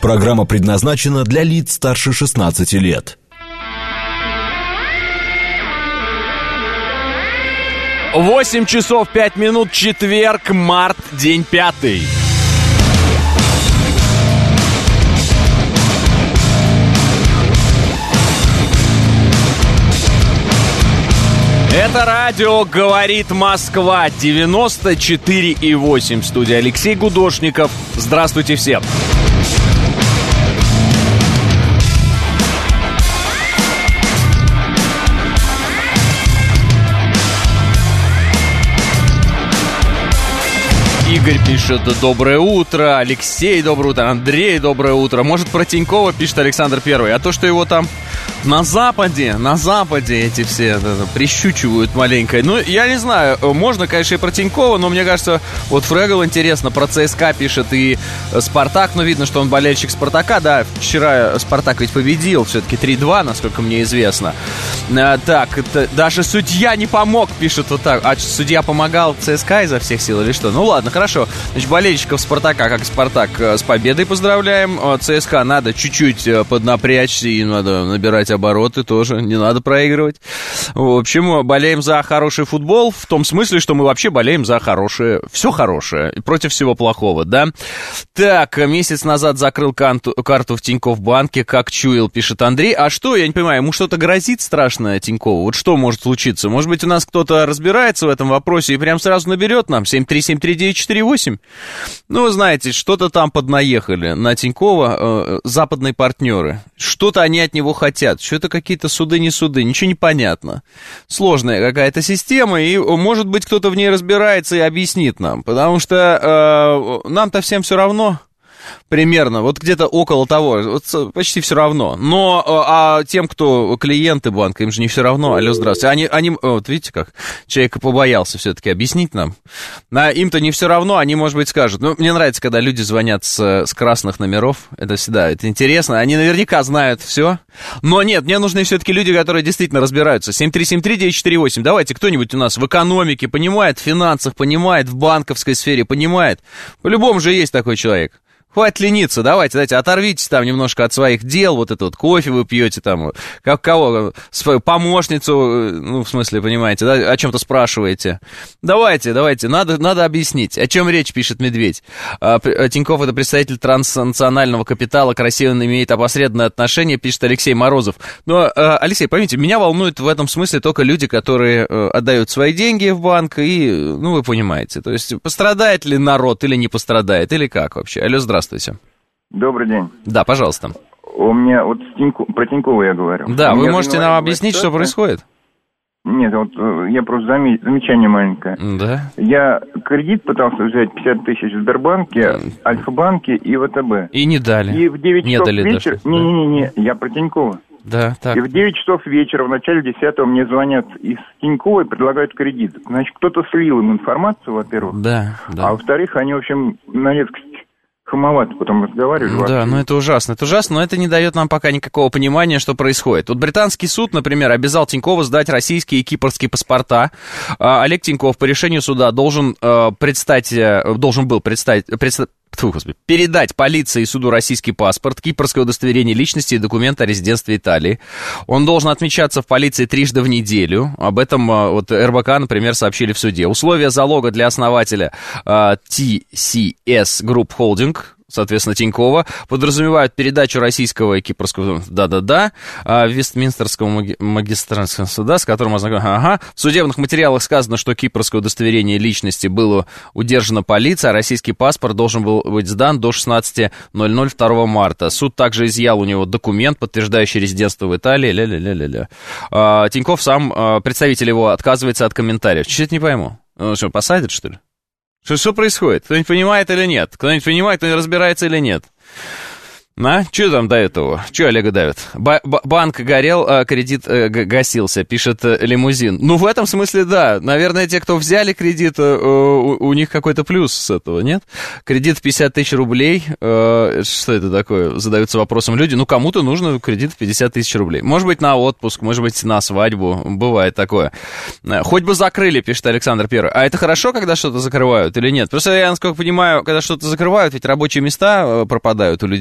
Программа предназначена для лиц старше 16 лет. 8 часов 5 минут, четверг, март, день 5. Это радио «Говорит Москва», 94,8. Студия Алексей Гудошников. Здравствуйте всем. Игорь пишет: доброе утро. Алексей, доброе утро. Андрей, доброе утро. Может, про Тинькова пишет Александр Первый. А то, что его там на западе эти все прищучивают маленько. Ну, я не знаю, можно, конечно, и про Тинькова, но мне кажется, вот Фрегл интересно, про ЦСКА пишет и Спартак, но видно, что он болельщик Спартака, да, вчера Спартак ведь победил, все-таки 3-2, насколько мне известно. Так, даже судья не помог, пишет вот так. А судья помогал ЦСКА изо всех сил или что? Ну ладно, хорошо. Значит, болельщиков Спартака, как Спартак, с победой поздравляем. ЦСКА надо чуть-чуть поднапрячься и надо набирать обороты тоже, не надо проигрывать. В общем, болеем за хороший футбол, в том смысле, что мы вообще болеем за хорошее, все хорошее, против всего плохого, да? Так, месяц назад закрыл карту в Тинькофф банке, как чуял, пишет Андрей. А что, я не понимаю, ему что-то грозит страшное Тинькову? Вот что может случиться? Может быть, у нас кто-то разбирается в этом вопросе и прям сразу наберет нам 7373948? Ну, вы знаете, что-то там поднаехали на Тинькова западные партнеры. Что-то они от него хотят. Что-то какие-то суды, не суды. Ничего не понятно. Сложная какая-то система, и, может быть, кто-то в ней разбирается и объяснит нам. Потому что нам-то всем все равно. Примерно, вот где-то около того, вот почти все равно. Но тем, кто клиенты банка, им же не все равно. Алло, здравствуйте. Они вот видите как, человек побоялся все-таки объяснить нам. Им-то не все равно, они, может быть, скажут. Ну, мне нравится, когда люди звонят с красных номеров. Это всегда, это интересно. Они наверняка знают все. Но нет, мне нужны все-таки люди, которые действительно разбираются. 7373948. Давайте, кто-нибудь у нас в экономике понимает, в финансах понимает, в банковской сфере понимает. По-любому же есть такой человек. Хватит лениться, давайте, оторвитесь там немножко от своих дел, вот это вот кофе вы пьете там, как кого, свою помощницу, ну, в смысле, понимаете, да, о чем-то спрашиваете. Давайте, надо объяснить, о чем речь, пишет Медведь. Тинькофф — это представитель транснационального капитала, к России он имеет опосредованное отношение, пишет Алексей Морозов. Но, Алексей, поймите, меня волнуют в этом смысле только люди, которые отдают свои деньги в банк, и, ну, вы понимаете, то есть пострадает ли народ или не пострадает, или как вообще? Алло, здравствуйте. Добрый день. Да, пожалуйста. У меня вот про Тинькова я говорю. Да, вы можете нам объяснить, что происходит? Нет, вот я просто замечание маленькое. Да. Я кредит пытался взять 50 тысяч в Сбербанке, Альфа-банке и ВТБ. И не дали. И в 9 часов вечера... Да. Не, я про Тинькова. Да, так. И в 9 часов вечера, в начале 10-го мне звонят из Тинькова и предлагают кредит. Значит, кто-то слил им информацию, во-первых. Да. А во-вторых, они, в общем, на редкость хамовато потом разговаривали. Да, ну это ужасно, но это не дает нам пока никакого понимания, что происходит. Вот британский суд, например, обязал Тинькова сдать российские и кипрские паспорта. Олег Тиньков по решению суда должен был передать полиции и суду российский паспорт, кипрское удостоверение личности и документ о резидентстве Италии. Он должен отмечаться в полиции 3 раза в неделю. Об этом вот РБК, например, сообщили в суде. Условия залога для основателя TCS Group Holding, соответственно, Тинькова, подразумевают передачу российского и кипрского, Вестминстерского магистратского суда, с которым ознакомлен. В судебных материалах сказано, что кипрское удостоверение личности было удержано полицией, а российский паспорт должен был быть сдан до 16:00 2 марта. Суд также изъял у него документ, подтверждающий резидентство в Италии. Тиньков сам, представитель его, отказывается от комментариев. Чуть-чуть не пойму. Он что, посадят, что ли? Что происходит? Кто-нибудь понимает или нет? Кто-нибудь понимает, кто-нибудь разбирается или нет? Что там до этого? Что Олега давит? Банк горел, кредит гасился, пишет Лимузин. Ну, в этом смысле, да. Наверное, те, кто взяли кредит, у них какой-то плюс с этого, нет? Кредит в 50 тысяч рублей. Что это такое? Задаются вопросом люди. Ну, кому-то нужно кредит в 50 тысяч рублей. Может быть, на отпуск, может быть, на свадьбу. Бывает такое. Хоть бы закрыли, пишет Александр Первый. А это хорошо, когда что-то закрывают или нет? Просто я, насколько понимаю, когда что-то закрывают, ведь рабочие места пропадают у людей, как вариант.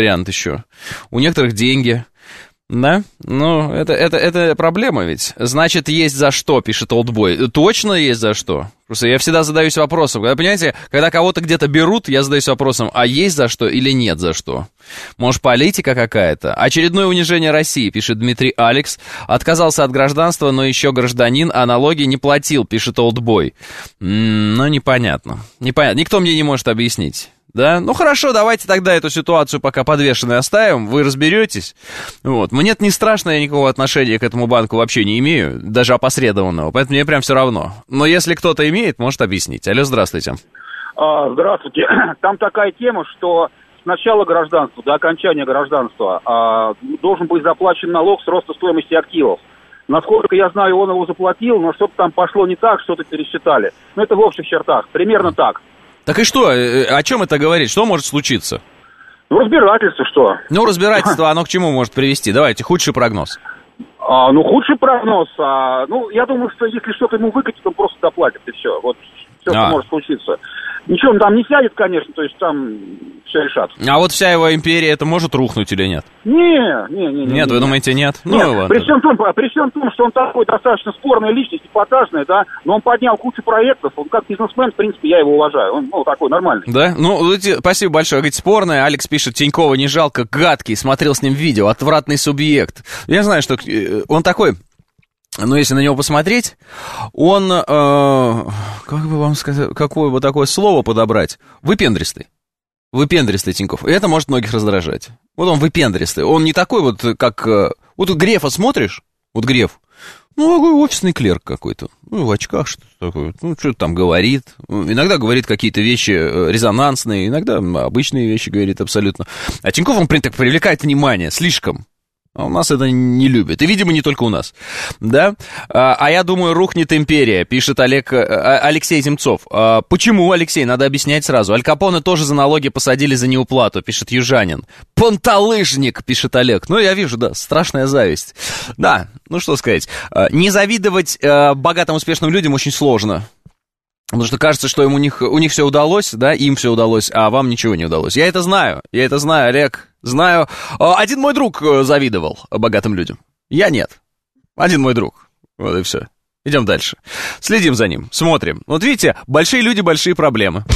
вариант еще. У некоторых деньги. Да? Ну, это проблема ведь. Значит, есть за что, пишет Олдбой. Точно есть за что. Просто я всегда задаюсь вопросом. Понимаете, когда кого-то где-то берут, я задаюсь вопросом, а есть за что или нет за что? Может, политика какая-то? Очередное унижение России, пишет Дмитрий Алекс. Отказался от гражданства, но еще гражданин, а налоги не платил, пишет Олдбой. Ну, непонятно. Никто мне не может объяснить. Да? Ну хорошо, давайте тогда эту ситуацию пока подвешенной оставим, вы разберетесь. Вот. Мне-то не страшно, я никакого отношения к этому банку вообще не имею, даже опосредованного, поэтому мне прям все равно. Но если кто-то имеет, может объяснить. Алло, здравствуйте. Здравствуйте. Там такая тема, что с начала гражданства до окончания гражданства должен быть заплачен налог с роста стоимости активов. Насколько я знаю, он его заплатил, но что-то там пошло не так, что-то пересчитали. Ну это в общих чертах, примерно так. Так и что? О чем это говорит? Что может случиться? Ну, разбирательство что? Ну, разбирательство, оно к чему может привести? Давайте, худший прогноз. Худший прогноз. Я думаю, что если что-то ему выкатит, он просто доплатит, и все. Вот все, что может случиться. Ничего он там не сядет, конечно, то есть там все решат. А вот вся его империя, это может рухнуть или нет? Нет, вы думаете, нет? Нет, при всем том, что он такой достаточно спорная личность, эпатажная, да, но он поднял кучу проектов, он как бизнесмен, в принципе, я его уважаю, он такой нормальный. Да? Спасибо большое. Говорит, спорная, Алекс пишет, Тинькова не жалко, гадкий, смотрел с ним видео, отвратный субъект. Я знаю, что он такой... Но если на него посмотреть, он, как бы вам сказать, какое бы такое слово подобрать? Выпендристый. Выпендристый Тиньков. И это может многих раздражать. Вот он выпендристый. Он не такой вот, как... Вот Грефа смотришь, вот Греф, такой офисный клерк какой-то. В очках что-то такое. Что-то там говорит. Иногда говорит какие-то вещи резонансные, иногда обычные вещи говорит абсолютно. А Тиньков, он так привлекает внимание слишком. А у нас это не любят. И, видимо, не только у нас. Да? А я думаю, рухнет империя, пишет Алексей Земцов. Почему, Алексей? Надо объяснять сразу. Аль Капоне тоже за налоги посадили за неуплату, пишет южанин. Понталыжник, пишет Олег. Я вижу, да, страшная зависть. Да, что сказать. Не завидовать богатым, успешным людям очень сложно. Потому что кажется, что у них все удалось, да, им все удалось, а вам ничего не удалось. Я это знаю, Олег, знаю. Один мой друг завидовал богатым людям. Я нет. Один мой друг. Вот и все. Идем дальше. Следим за ним, смотрим. Вот видите, большие люди, большие проблемы.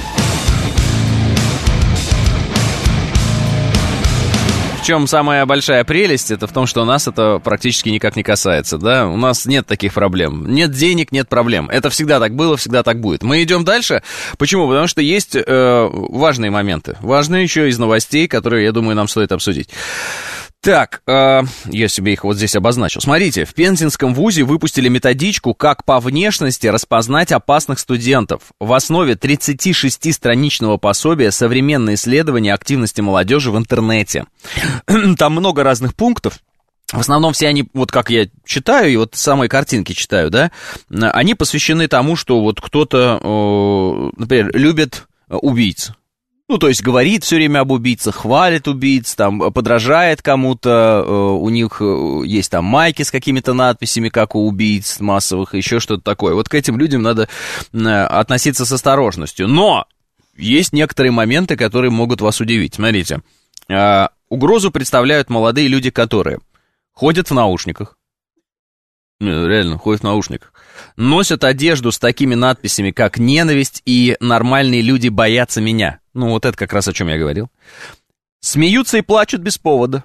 В чем самая большая прелесть, это в том, что нас это практически никак не касается, да, у нас нет таких проблем, нет денег, нет проблем, это всегда так было, всегда так будет. Мы идем дальше, почему? Потому что есть важные моменты, важные еще из новостей, которые, я думаю, нам стоит обсудить. Так, я себе их вот здесь обозначил. Смотрите, в Пензенском вузе выпустили методичку, как по внешности распознать опасных студентов. В основе 36-страничного пособия «Современные исследования активности молодежи в интернете». Там много разных пунктов. В основном все они, вот как я читаю, и вот самые картинки читаю, да, они посвящены тому, что вот кто-то, например, любит убийц. То есть говорит все время об убийцах, хвалит убийц, там, подражает кому-то, у них есть там майки с какими-то надписями, как у убийц массовых, еще что-то такое. Вот к этим людям надо относиться с осторожностью. Но есть некоторые моменты, которые могут вас удивить. Смотрите, угрозу представляют молодые люди, которые ходят в наушниках. Реально, ходят в наушниках. Носят одежду с такими надписями, как «Ненависть» и «Нормальные люди боятся меня». Вот это как раз о чем я говорил. Смеются и плачут без повода.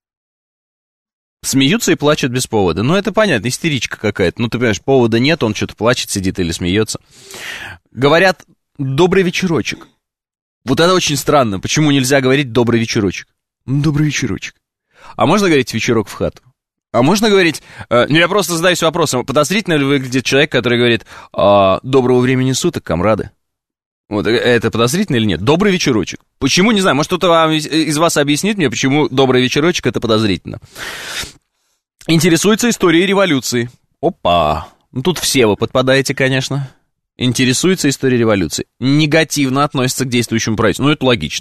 Смеются и плачут без повода. Это понятно, истеричка какая-то. Ты понимаешь, повода нет, он что-то плачет, сидит или смеется. Говорят «добрый вечерочек». Вот это очень странно. Почему нельзя говорить «добрый вечерочек»? Добрый вечерочек. А можно говорить «вечерок в хату»? А можно говорить... я просто задаюсь вопросом, подозрительно ли выглядит человек, который говорит «доброго времени суток, комрады»? Вот это подозрительно или нет? Добрый вечерочек. Почему, не знаю, может кто-то из вас объяснит мне, почему добрый вечерочек это подозрительно. Интересуется историей революции. Опа! Тут все вы подпадаете, конечно. Интересуется историей революции. Негативно относится к действующему правительству. Это логично.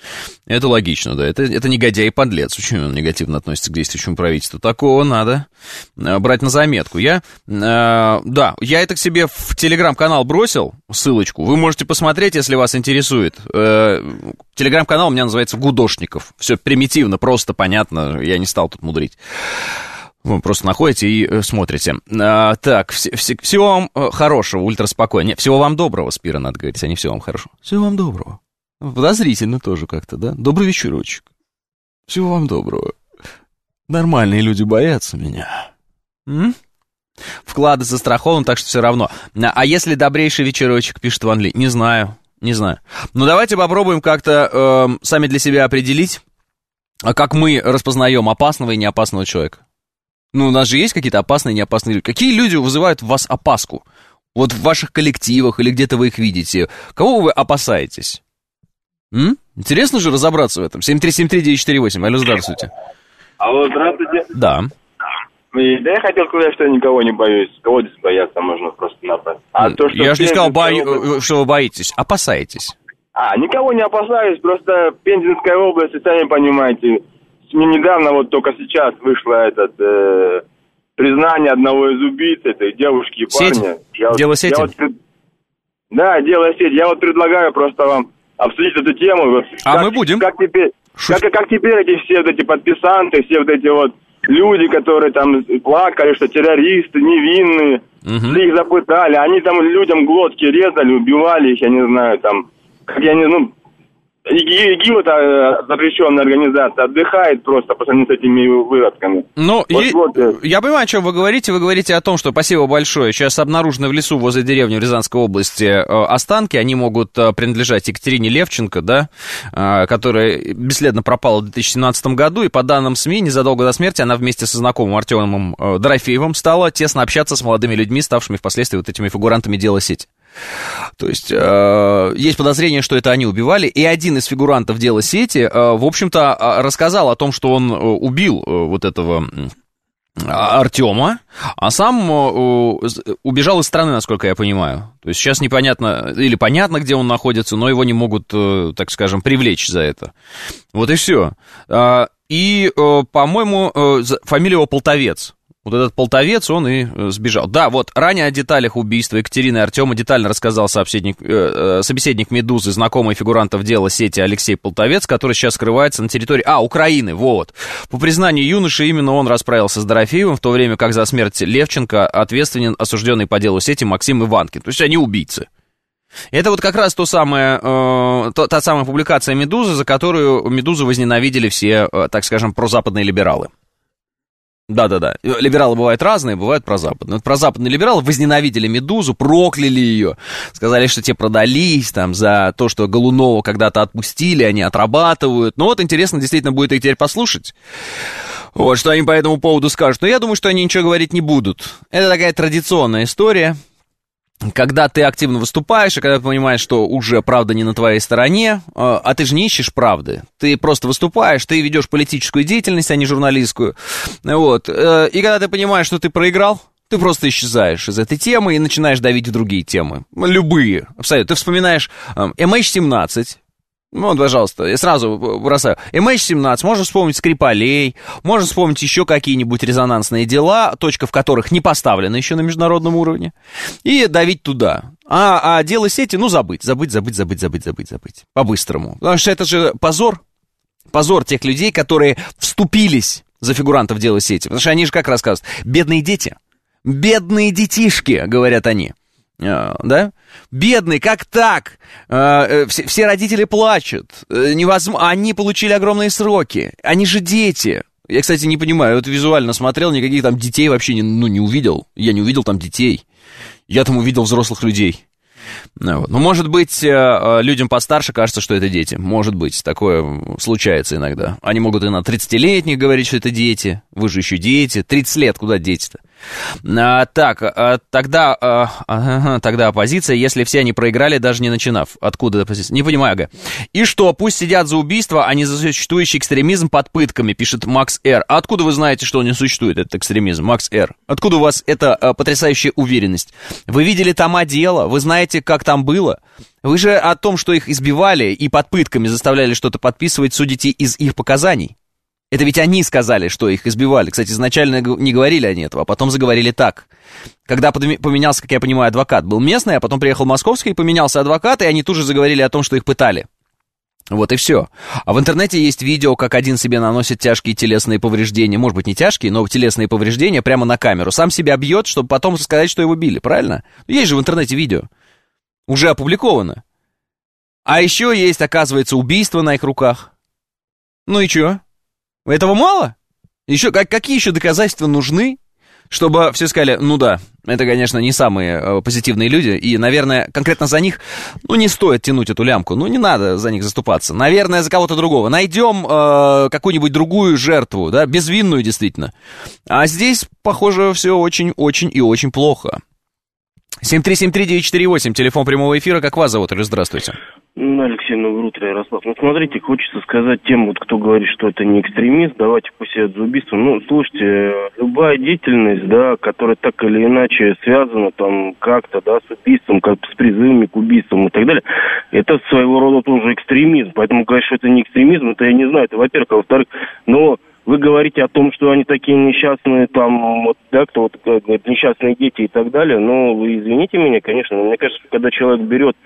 Это логично, да. Это негодяй и подлец. Очень он негативно относится к действующему правительству. Такого надо брать на заметку. Я это к себе в телеграм-канал бросил, ссылочку. Вы можете посмотреть, если вас интересует. Телеграм-канал у меня называется «Гудошников». Все примитивно, просто, понятно. Я не стал тут мудрить. Вы просто находите и смотрите. Так, всего вам хорошего, ультраспокойно. Всего вам доброго, Спира, надо говорить, а не всего вам хорошего. Всего вам доброго. Подозрительно тоже как-то, да? Добрый вечерочек. Всего вам доброго. Нормальные люди боятся меня. Вклады застрахованы, так что все равно. А если добрейший вечерочек, пишет Ван Ли? Не знаю. Ну, давайте попробуем как-то сами для себя определить, как мы распознаем опасного и неопасного человека. Ну, у нас же есть какие-то опасные и неопасные люди. Какие люди вызывают в вас опаску? Вот в ваших коллективах или где-то вы их видите. Кого вы опасаетесь? Интересно же разобраться в этом. 7373948. Алло, здравствуйте. Алло, здравствуйте. Да. Да я хотел сказать, что я никого не боюсь. Кого здесь бояться можно просто-напросто. Я же не сказал, что вы боитесь. Опасаетесь. Никого не опасаюсь. Просто Пензенская область, сами понимаете. Мне недавно, вот только сейчас вышло признание одного из убийц, этой девушки и парня. Дело сети? Да, дело сети. Я вот предлагаю просто вам обсудить эту тему. Мы будем. Как теперь эти все вот эти подписанты, все вот эти вот люди, которые там плакали, что террористы, невинные, их запытали, они там людям глотки резали, убивали их, я не знаю, там, ИГИЛ, запрещенная организация, отдыхает просто по сравнению с этими выродками. Я понимаю, о чем вы говорите. Вы говорите о том, что, спасибо большое, сейчас обнаружены в лесу возле деревни в Рязанской области останки. Они могут принадлежать Екатерине Левченко, да, которая бесследно пропала в 2017 году. И по данным СМИ, незадолго до смерти она вместе со знакомым Артемом Дорофеевым стала тесно общаться с молодыми людьми, ставшими впоследствии вот этими фигурантами дела сети. То есть есть подозрение, что это они убивали, и один из фигурантов дела сети, в общем-то, рассказал о том, что он убил вот этого Артема, а сам убежал из страны, насколько я понимаю. То есть сейчас непонятно, или понятно, где он находится, но его не могут, так скажем, привлечь за это. Вот и все. И, по-моему, фамилия его Полтовец. Вот этот Полтовец, он и сбежал. Да, вот ранее о деталях убийства Екатерины и Артема детально рассказал собеседник «Медузы», знакомый фигурантов дела сети Алексей Полтовец, который сейчас скрывается на территории Украины, вот. По признанию юноши, именно он расправился с Дорофеевым, в то время как за смерть Левченко ответственен осужденный по делу сети Максим Иванкин. То есть они убийцы. Это вот как раз та самая публикация «Медузы», за которую «Медузу» возненавидели все, так скажем, прозападные либералы. Да-да-да, либералы бывают разные, бывают прозападные. Вот прозападные либералы возненавидели «Медузу», прокляли ее, сказали, что те продались там за то, что Голунова когда-то отпустили, они отрабатывают. Ну вот интересно действительно будет их теперь послушать, вот, что они по этому поводу скажут. Но я думаю, что они ничего говорить не будут. Это такая традиционная история. Когда ты активно выступаешь, и когда ты понимаешь, что уже правда не на твоей стороне, а ты же не ищешь правды. Ты просто выступаешь, ты ведешь политическую деятельность, а не журналистскую. Вот. И когда ты понимаешь, что ты проиграл, ты просто исчезаешь из этой темы и начинаешь давить в другие темы. Любые. Абсолютно. Ты вспоминаешь MH17. Вот, пожалуйста, я сразу бросаю. MH17, можно вспомнить Скрипалей, можно вспомнить еще какие-нибудь резонансные дела, точка в которых не поставлена еще на международном уровне, и давить туда. А дело сети, забыть. По-быстрому. Потому что это же позор тех людей, которые вступились за фигурантов дела сети. Потому что они же как рассказывают, бедные дети, бедные детишки, говорят они. Да? Бедные, как так? Все родители плачут. Они получили огромные сроки. Они же дети. Я, кстати, не понимаю, вот визуально смотрел, никаких там детей вообще не увидел. Я не увидел там детей. Я там увидел взрослых людей. Ну, может быть, людям постарше кажется, что это дети. Может быть, такое случается иногда. Они могут и на 30-летних говорить, что это дети. Вы же еще дети. 30 лет, куда дети-то? Тогда оппозиция, если все они проиграли, даже не начинав. Откуда оппозиция? Не понимаю, Ага. И что, пусть сидят за убийство, а не за существующий экстремизм под пытками, пишет Макс Р. А откуда вы знаете, что он не существует, этот экстремизм, Макс Р? Откуда у вас эта потрясающая уверенность? Вы видели тома дела? Вы знаете, как там было? Вы же о том, что их избивали и под пытками заставляли что-то подписывать, судите из их показаний. Это ведь они сказали, что их избивали. Кстати, изначально не говорили они этого, а потом заговорили так. Когда поменялся, как я понимаю, адвокат, был местный, а потом приехал московский, и поменялся адвокат, и они тут же заговорили о том, что их пытали. Вот и все. А в интернете есть видео, как один себе наносит тяжкие телесные повреждения. Может быть, не тяжкие, но телесные повреждения прямо на камеру. Сам себя бьет, чтобы потом сказать, что его били, правильно? Есть же в интернете видео. Уже опубликовано. А еще есть, оказывается, убийство на их руках. Ну и что? Этого мало? Еще, какие еще доказательства нужны, чтобы все сказали, ну да, это, конечно, не самые позитивные люди, и, наверное, конкретно за них, не стоит тянуть эту лямку, не надо за них заступаться. Наверное, за кого-то другого. Найдем какую-нибудь другую жертву, да, безвинную действительно. А здесь, похоже, все очень-очень и очень плохо. 7373948, телефон прямого эфира, как вас зовут? Здравствуйте. Алексей, доброе утро, Ярослав. Смотрите, хочется сказать тем, кто говорит, что это не экстремист, давайте пусть сидят за убийство. Слушайте, любая деятельность, да, которая так или иначе связана там как-то, да, с убийством, как-то с призывами к убийствам и так далее, это своего рода тоже экстремизм. Поэтому говорить, что это не экстремизм, это я не знаю, это во-первых. А во-вторых, вы говорите о том, что они такие несчастные, там, кто говорит, несчастные дети и так далее. Вы извините меня, конечно, но мне кажется, когда человек берет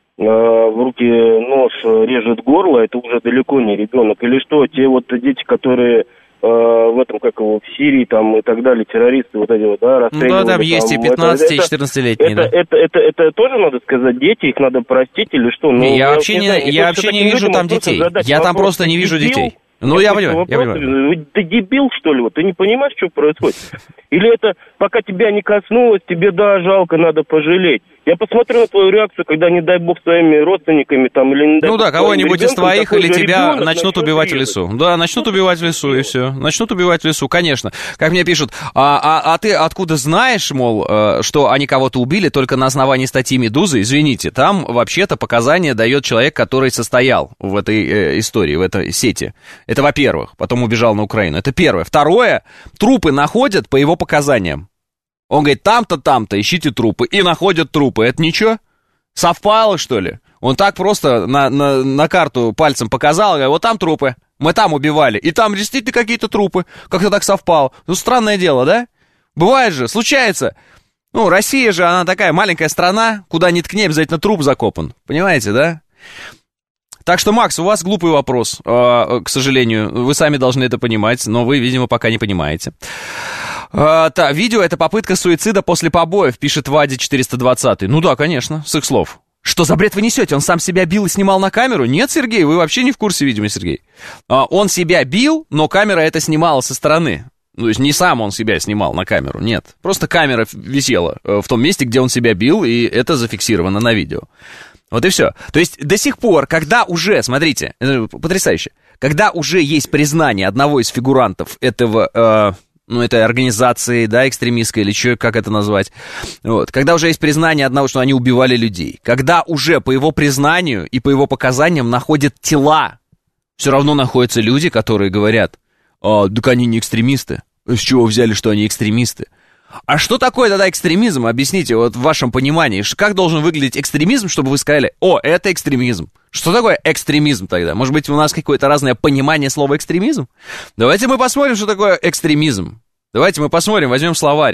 в руки нож, режет горло, это уже далеко не ребенок. Или что, те дети, которые в Сирии, там, и так далее, террористы, расстреливали. Там есть и 15, и 14-летние, да. Это тоже, надо сказать, дети, их надо простить или что? Я вообще не вижу там детей. Я там просто не вижу детей. Я понимаю. Ты дебил, что ли? Ты не понимаешь, что происходит? Или это пока тебя не коснулось, тебе, жалко, надо пожалеть? Я посмотрю на твою реакцию, когда, не дай бог, своими родственниками там или не дай бог, кого-нибудь из твоих или тебя начнут убивать в лесу. лесу. Да, начнут убивать в лесу, и все. Начнут убивать в лесу, конечно. Как мне пишут, а ты откуда знаешь, мол, что они кого-то убили только на основании статьи «Медузы»? Извините, там вообще-то показания дает человек, который состоял в этой истории, в этой сети. Это во-первых. Потом убежал на Украину. Это первое. Второе, трупы находят по его показаниям. Он говорит, там-то, ищите трупы. И находят трупы. Это ничего? Совпало, что ли? Он так просто на карту пальцем показал, говорит, вот там трупы. Мы там убивали. И там действительно какие-то трупы. Как-то так совпало. Странное дело, да? Бывает же, случается. Россия же, она такая маленькая страна. Куда ни ткни, обязательно труп закопан. Понимаете, да? Так что, Макс, у вас глупый вопрос, к сожалению. Вы сами должны это понимать, но вы, видимо, пока не понимаете. Видео — это попытка суицида после побоев, пишет Вади 420. Да, конечно, с их слов. Что за бред вы несете? Он сам себя бил и снимал на камеру? Нет, Сергей, вы вообще не в курсе, видимо, Сергей. Он себя бил, но камера это снимала со стороны. То есть не сам он себя снимал на камеру, нет. Просто камера висела в том месте, где он себя бил, и это зафиксировано на видео. Вот и все. То есть до сих пор, когда уже, смотрите, потрясающе, когда уже есть признание одного из фигурантов этого, этой организации, да, экстремистской, или что, как это назвать, когда уже есть признание одного, что они убивали людей, когда уже по его признанию и по его показаниям находят тела, все равно находятся люди, которые говорят, так они не экстремисты, с чего взяли, что они экстремисты? А что такое тогда экстремизм? Объясните, в вашем понимании. Как должен выглядеть экстремизм, чтобы вы сказали, это экстремизм? Что такое экстремизм тогда? Может быть, у нас какое-то разное понимание слова экстремизм? Давайте мы посмотрим, что такое экстремизм. Давайте мы посмотрим, возьмем словарь.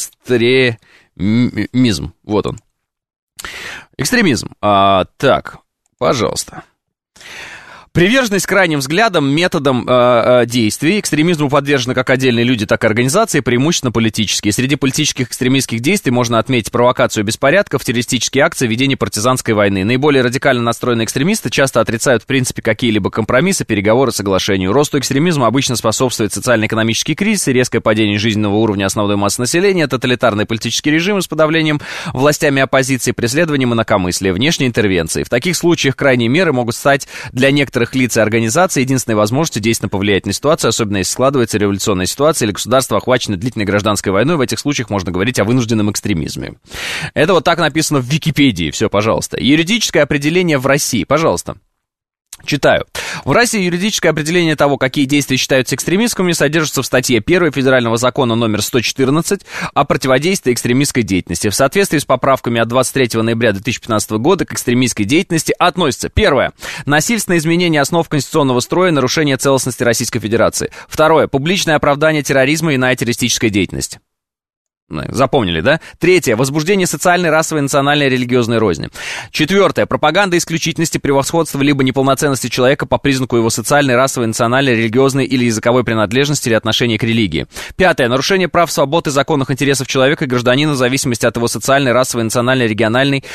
Экстремизм. Вот он. Экстремизм. Так, пожалуйста. Приверженность крайним взглядам, методам действий. Экстремизму подвержены как отдельные люди, так и организации, преимущественно политические. Среди политических экстремистских действий можно отметить провокацию беспорядков, террористические акции, ведение партизанской войны. Наиболее радикально настроенные экстремисты часто отрицают в принципе какие-либо компромиссы, переговоры, соглашению. Росту экстремизма обычно способствует социально-экономический кризис, резкое падение жизненного уровня основной массы населения, тоталитарные политические режимы с подавлением властями оппозиции, преследованием инакомыслия, внешней интервенции. В таких случаях крайние меры могут стать для некоторых некоторых лиц и организаций единственной возможностью действительно повлиять на ситуацию, особенно если складывается революционная ситуация или государство охвачено длительной гражданской войной. В этих случаях можно говорить о вынужденном экстремизме. Это вот так написано в Википедии. Все, пожалуйста. Юридическое определение в России. Пожалуйста. Читаю. В России юридическое определение того, какие действия считаются экстремистскими, содержится в статье 1 Федерального закона номер 114 о противодействии экстремистской деятельности. В соответствии с поправками от 23 ноября 2015 года к экстремистской деятельности относятся: первое. Насильственное изменение основ конституционного строя, нарушение целостности Российской Федерации. Второе. Публичное оправдание терроризма и иная террористическая деятельность. Запомнили, да? Третье. Возбуждение социальной, расовой, национальной, религиозной розни. Четвертое. Пропаганда исключительности, превосходства либо неполноценности человека по признаку его социальной, расовой, национальной, религиозной или языковой принадлежности или отношения к религии. Пятое. Нарушение прав, свобод и законных интересов человека и гражданина в зависимости от его социальной, расовой, национальной, религиозной,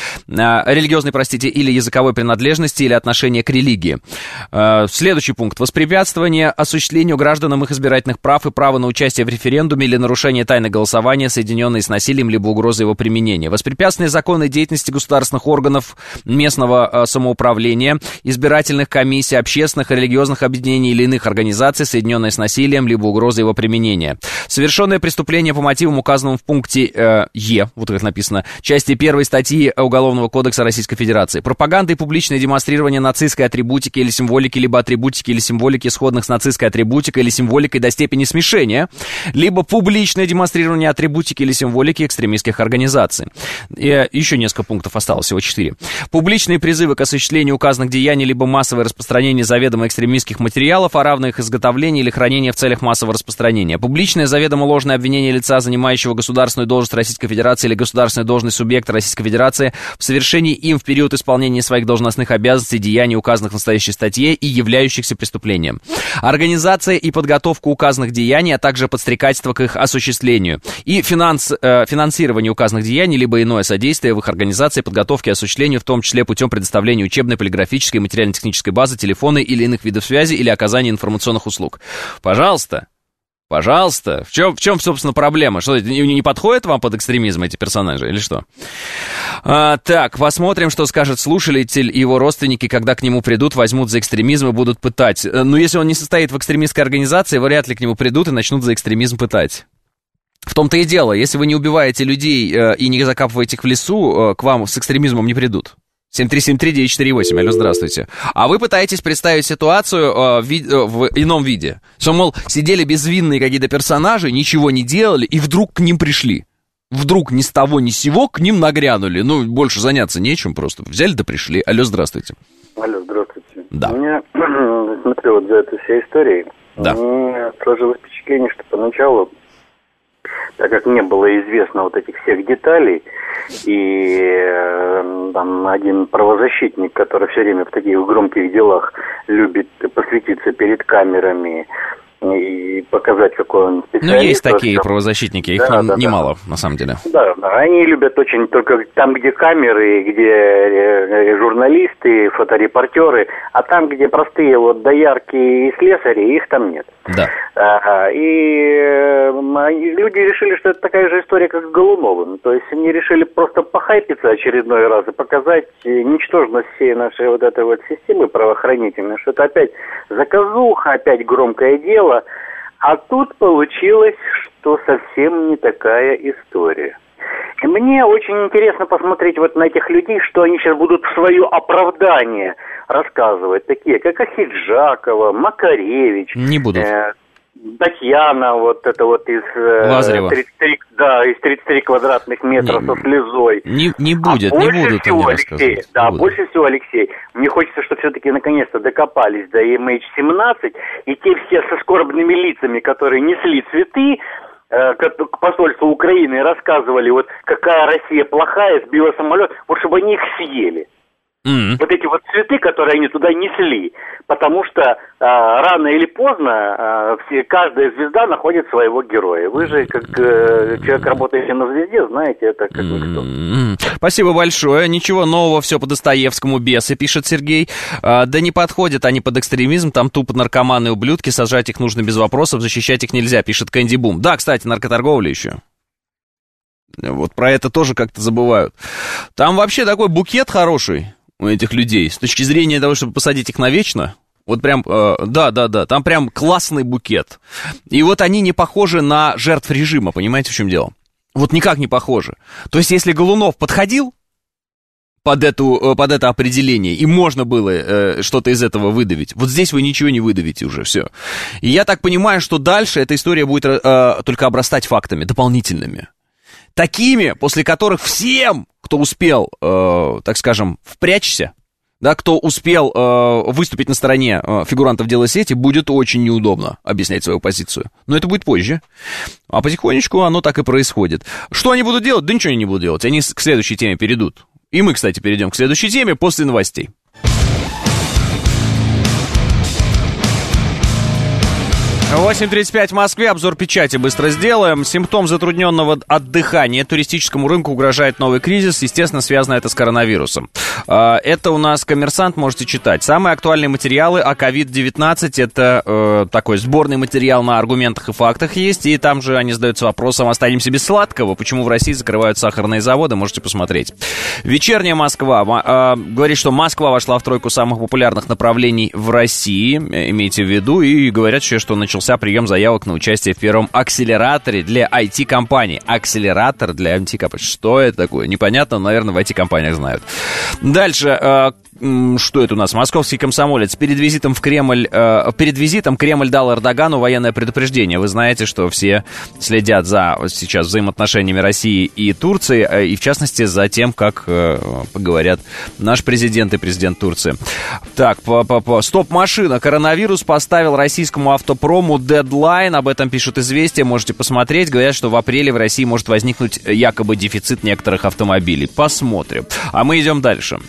или языковой принадлежности или отношения к религии. Следующий пункт. Воспрепятствование осуществлению гражданам их избирательных прав и права на участие в референдуме или нарушение тайны голосования, соединенные с насилием, либо угрозой его применения. Воспрепятствование законной деятельности государственных органов местного самоуправления, избирательных комиссий, общественных и религиозных объединений или иных организаций, соединенные с насилием, либо угрозой его применения. Совершенное преступление по мотивам, указанным в пункте Е, вот как написано, части 1 статьи Уголовного кодекса Российской Федерации. Пропаганда и публичное демонстрирование нацистской атрибутики или символики, либо атрибутики или символики, сходных с нацистской атрибутикой или символикой до степени смешения, либо публичное демонстрирование атрибутики или символики экстремистских организаций. И еще несколько пунктов осталось, всего 4. Публичные призывы к осуществлению указанных деяний, либо массовое распространение заведомо экстремистских материалов, а равно их изготовление или хранение в целях массового распространения. Публичное заведомо ложное обвинение лица, занимающего государственную должность Российской Федерации или государственную должность субъекта Российской Федерации в совершении им в период исполнения своих должностных обязанностей деяний, указанных в настоящей статье и являющихся преступлением. Организация и подготовка указанных деяний, а также подстрекательство к их осуществлению. И финансирование указанных деяний, либо иное содействие в их организации, подготовке и осуществлению, в том числе путем предоставления учебной, полиграфической, материально-технической базы, телефонной или иных видов связи или оказания информационных услуг. Пожалуйста. Пожалуйста. В чем, собственно, проблема? Что, не подходят вам под экстремизм эти персонажи или что? Так, посмотрим, что скажет слушатель и его родственники, когда к нему придут, возьмут за экстремизм и будут пытать. Но если он не состоит в экстремистской организации, вряд ли к нему придут и начнут за экстремизм пытать. В том-то и дело, если вы не убиваете людей и не закапываете их в лесу, к вам с экстремизмом не придут. 7373948, алло, здравствуйте. А вы пытаетесь представить ситуацию в ином виде. Что, мол, сидели безвинные какие-то персонажи, ничего не делали, и вдруг к ним пришли. Вдруг ни с того ни с сего к ним нагрянули. Ну, больше заняться нечем просто. Взяли да пришли. Алло, здравствуйте. Алло, здравствуйте. Да. У меня, смотрю, вот за этой всей историей, да. У меня сложилось впечатление, что поначалу, так как не было известно вот этих всех деталей, и там один правозащитник, который все время в таких громких делах любит посвятиться перед камерами и показать, какой он специалист. Ну, есть такие правозащитники, их немало, на самом деле. Да, они любят очень только там, где камеры, где журналисты, фоторепортеры, а там, где простые вот доярки и слесари, их там нет. Да. И люди решили, что это такая же история, как с Голуновым. То есть они решили просто похайпиться очередной раз и показать ничтожность всей нашей вот этой вот системы правоохранительной, что это опять заказуха, опять громкое дело. А тут получилось, что совсем не такая история. И мне очень интересно посмотреть вот на этих людей, что они сейчас будут в свое оправдание рассказывать. Такие, как Ахиджакова, Макаревич. Не будут. Татьяна, вот это вот из 33 квадратных метра со слезой. Не будет, не будут они рассказывать. Да, больше всего, Алексей, мне хочется, что все-таки наконец-то докопались до MH17, и те все со скорбными лицами, которые несли цветы к посольству Украины и рассказывали, вот какая Россия плохая, сбила самолет, вот чтобы они их съели. Вот эти вот цветы, которые они туда несли, потому что рано или поздно каждая звезда находит своего героя. Вы же, как человек, работающий на звезде, знаете это как никто. Спасибо большое. Ничего нового, все по Достоевскому, бесы, пишет Сергей. Да не подходят они под экстремизм, там тупо наркоманы и ублюдки, сажать их нужно без вопросов, защищать их нельзя, пишет Кэнди Бум. Да, кстати, наркоторговля еще. Вот про это тоже как-то забывают. Там вообще такой букет хороший у этих людей. С точки зрения того, чтобы посадить их навечно, Вот прям, да, там прям классный букет. И вот они не похожи на жертв режима, понимаете, в чем дело? Вот никак не похожи. То есть, если Голунов подходил под это определение, и можно было что-то из этого выдавить, вот здесь вы ничего не выдавите уже, все. И я так понимаю, что дальше эта история будет только обрастать фактами дополнительными. Такими, после которых всем, кто успел, так скажем, впрячься, да, кто успел выступить на стороне фигурантов дела сети, будет очень неудобно объяснять свою позицию. Но это будет позже. А потихонечку оно так и происходит. Что они будут делать? Да ничего они не будут делать. Они к следующей теме перейдут. И мы, кстати, перейдем к следующей теме после новостей. 8:35 в Москве. Обзор печати быстро сделаем. Симптом затрудненного отдыхания. Туристическому рынку угрожает новый кризис. Естественно, связано это с коронавирусом. Это у нас «Коммерсант», можете читать. Самые актуальные материалы о COVID-19. Это такой сборный материал на аргументах и фактах есть. И там же они задаются вопросом: останемся без сладкого? Почему в России закрывают сахарные заводы? Можете посмотреть. «Вечерняя Москва» говорит, что Москва вошла в тройку самых популярных направлений в России. Имейте в виду. И говорят еще, что начался прием заявок на участие в первом акселераторе для IT-компаний. Акселератор для IT-компаний. Что это такое? Непонятно, наверное, в IT-компаниях знают. Дальше, что это у нас? Московский комсомолец. Перед визитом Кремль дал Эрдогану военное предупреждение. Вы знаете, что все следят за сейчас взаимоотношениями России и Турции, и в частности за тем, как поговорят наш президент и президент Турции. Так, стоп-машина. Коронавирус поставил российскому автопрому дедлайн. Об этом пишут «Известия». Можете посмотреть. Говорят, что в апреле в России может возникнуть якобы дефицит некоторых автомобилей. Посмотрим. А мы идем дальше.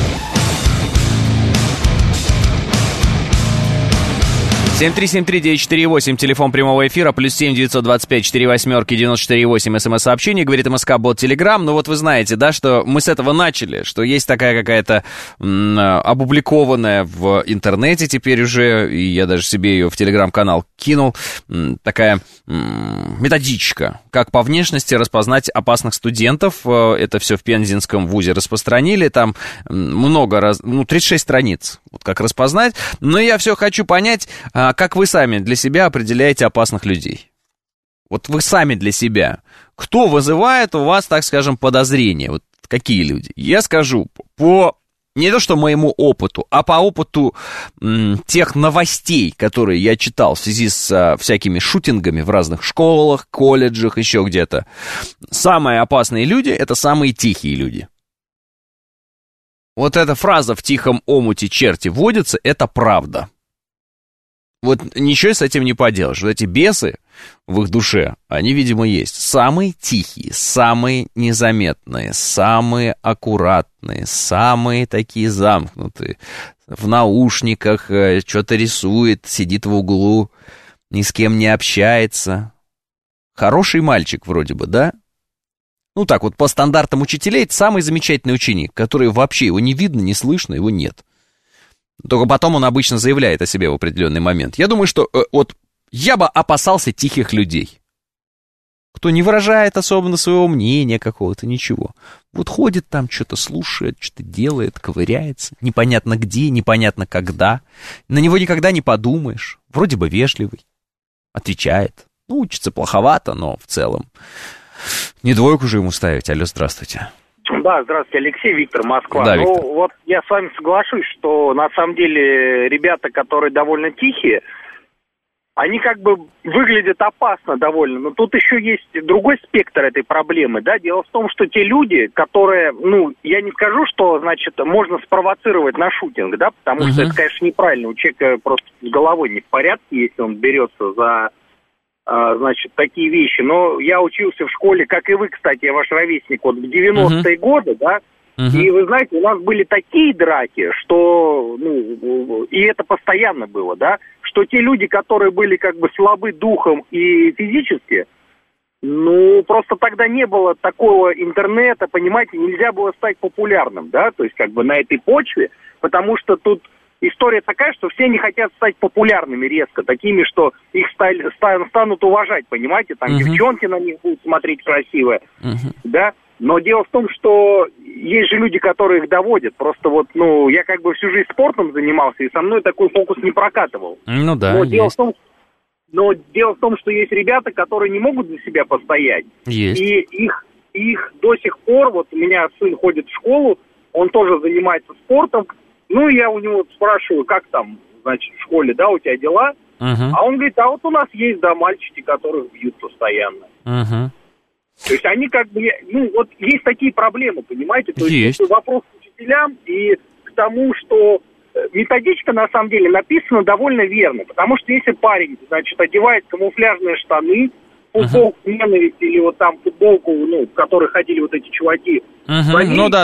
Семь 373-948, телефон прямого эфира, +7 925 48 94 8, смс-сообщение, говорит МСК-бот Телеграм. Ну вот вы знаете, да, что мы с этого начали, что есть такая какая-то опубликованная в интернете теперь уже, и я даже себе ее в Телеграм-канал кинул, такая методичка, как по внешности распознать опасных студентов. Это все в Пензенском вузе распространили, там много 36 страниц, вот как распознать. Но я все хочу понять, как вы сами для себя определяете опасных людей? Вот вы сами для себя. Кто вызывает у вас, так скажем, подозрения? Вот какие люди? Я скажу по не то что моему опыту, а по опыту тех новостей, которые я читал в связи с всякими шутингами в разных школах, колледжах, еще где-то. Самые опасные люди — это самые тихие люди. Вот эта фраза «в тихом омуте черти водятся» — это правда. Вот ничего с этим не поделаешь. Вот эти бесы в их душе, они, видимо, есть. Самые тихие, самые незаметные, самые аккуратные, самые такие замкнутые. В наушниках что-то рисует, сидит в углу, ни с кем не общается. Хороший мальчик вроде бы, да? Ну так вот, по стандартам учителей, это самый замечательный ученик, который вообще его не видно, не слышно, его нет. Только потом он обычно заявляет о себе в определенный момент. Я думаю, что вот я бы опасался тихих людей. Кто не выражает особенно своего мнения какого-то, ничего. Вот ходит там, что-то слушает, что-то делает, ковыряется. Непонятно где, непонятно когда. На него никогда не подумаешь. Вроде бы вежливый. Отвечает. Ну, учится плоховато, но в целом. Не двойку же ему ставить. Алло, здравствуйте. Да, здравствуйте, Алексей, Виктор, Москва. Да, Виктор. Ну, вот я с вами соглашусь, что на самом деле ребята, которые довольно тихие, они как бы выглядят опасно довольно. Но тут еще есть другой спектр этой проблемы, да. Дело в том, что те люди, которые, ну, я не скажу, что, значит, можно спровоцировать на шутинг, да, потому что это, конечно, неправильно. У человека просто с головой не в порядке, если он берется за... значит, такие вещи. Но я учился в школе, как и вы, кстати, я ваш ровесник, вот в 90-е годы, да, и вы знаете, у нас были такие драки, что, ну, и это постоянно было, да, что те люди, которые были как бы слабы духом и физически, ну, просто тогда не было такого интернета, понимаете, нельзя было стать популярным, да, то есть как бы на этой почве, потому что тут история такая, что все не хотят стать популярными резко, такими, что их станут уважать, понимаете, там девчонки на них будут смотреть красиво, да, Но дело в том, что есть же люди, которые их доводят. Просто вот, я как бы всю жизнь спортом занимался, и со мной такой фокус не прокатывал. Ну да, Но есть. дело в том, что есть ребята, которые не могут за себя постоять. Есть. И их до сих пор, вот у меня сын ходит в школу, он тоже занимается спортом. Ну, я у него спрашиваю, как там, значит, в школе, да, у тебя дела? А он говорит, а вот у нас есть, да, мальчики, которых бьют постоянно. То есть они как бы, вот есть такие проблемы, понимаете? То есть это вопрос к учителям и к тому, что методичка, на самом деле, написана довольно верно. Потому что если парень, значит, одевает камуфляжные штаны, футболку ненависти или вот там футболку, в которой ходили вот эти чуваки. Ну да.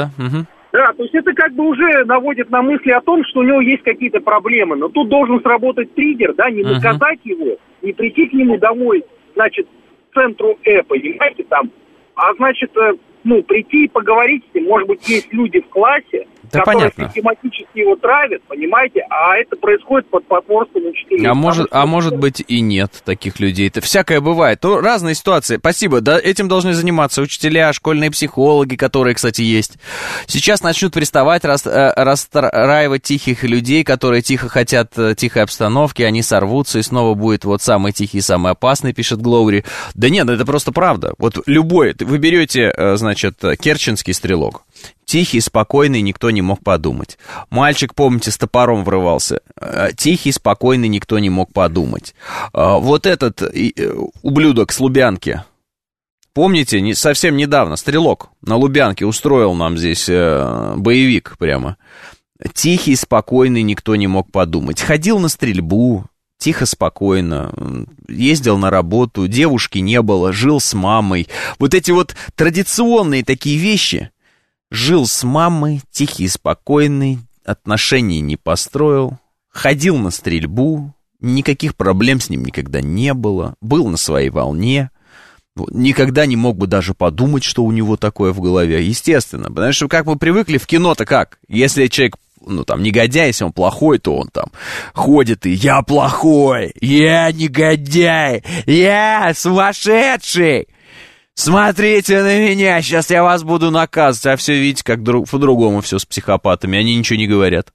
Да, то есть это как бы уже наводит на мысли о том, что у него есть какие-то проблемы. Но тут должен сработать триггер, да, не наказать его, не прийти к нему домой, значит, к центру понимаете, там, а значит, прийти и поговорить с ним. Может быть, есть люди в классе, да, которые понятно. систематически его травят, понимаете, а это происходит под потворством учителей. А может быть и нет таких людей. Это всякое бывает. То разные ситуации. Спасибо. Да, этим должны заниматься учителя, школьные психологи, которые, кстати, есть. Сейчас начнут приставать, расстраивать тихих людей, которые тихо хотят тихой обстановки, они сорвутся, и снова будет вот самый тихий, самый опасный, пишет Глоури. Да нет, это просто правда. Вот любой, вы берете, значит, керченский стрелок. Тихий, спокойный, никто не мог подумать. Мальчик, помните, с топором врывался. Тихий, спокойный, никто не мог подумать. Вот этот ублюдок с Лубянки. Помните, совсем недавно стрелок на Лубянке устроил нам здесь боевик прямо. Тихий, спокойный, никто не мог подумать. Ходил на стрельбу, тихо, спокойно, ездил на работу, девушки не было, жил с мамой. Вот эти вот традиционные такие вещи. Жил с мамой, тихий, спокойный, отношений не построил, ходил на стрельбу, никаких проблем с ним никогда не было, был на своей волне, никогда не мог бы даже подумать, что у него такое в голове, естественно, потому что как мы привыкли в кино-то как, если человек, негодяй, если он плохой, то он там ходит и «я плохой, я негодяй, я сумасшедший». Смотрите на меня, сейчас я вас буду наказывать. А все, видите, как по-другому все с психопатами. Они ничего не говорят.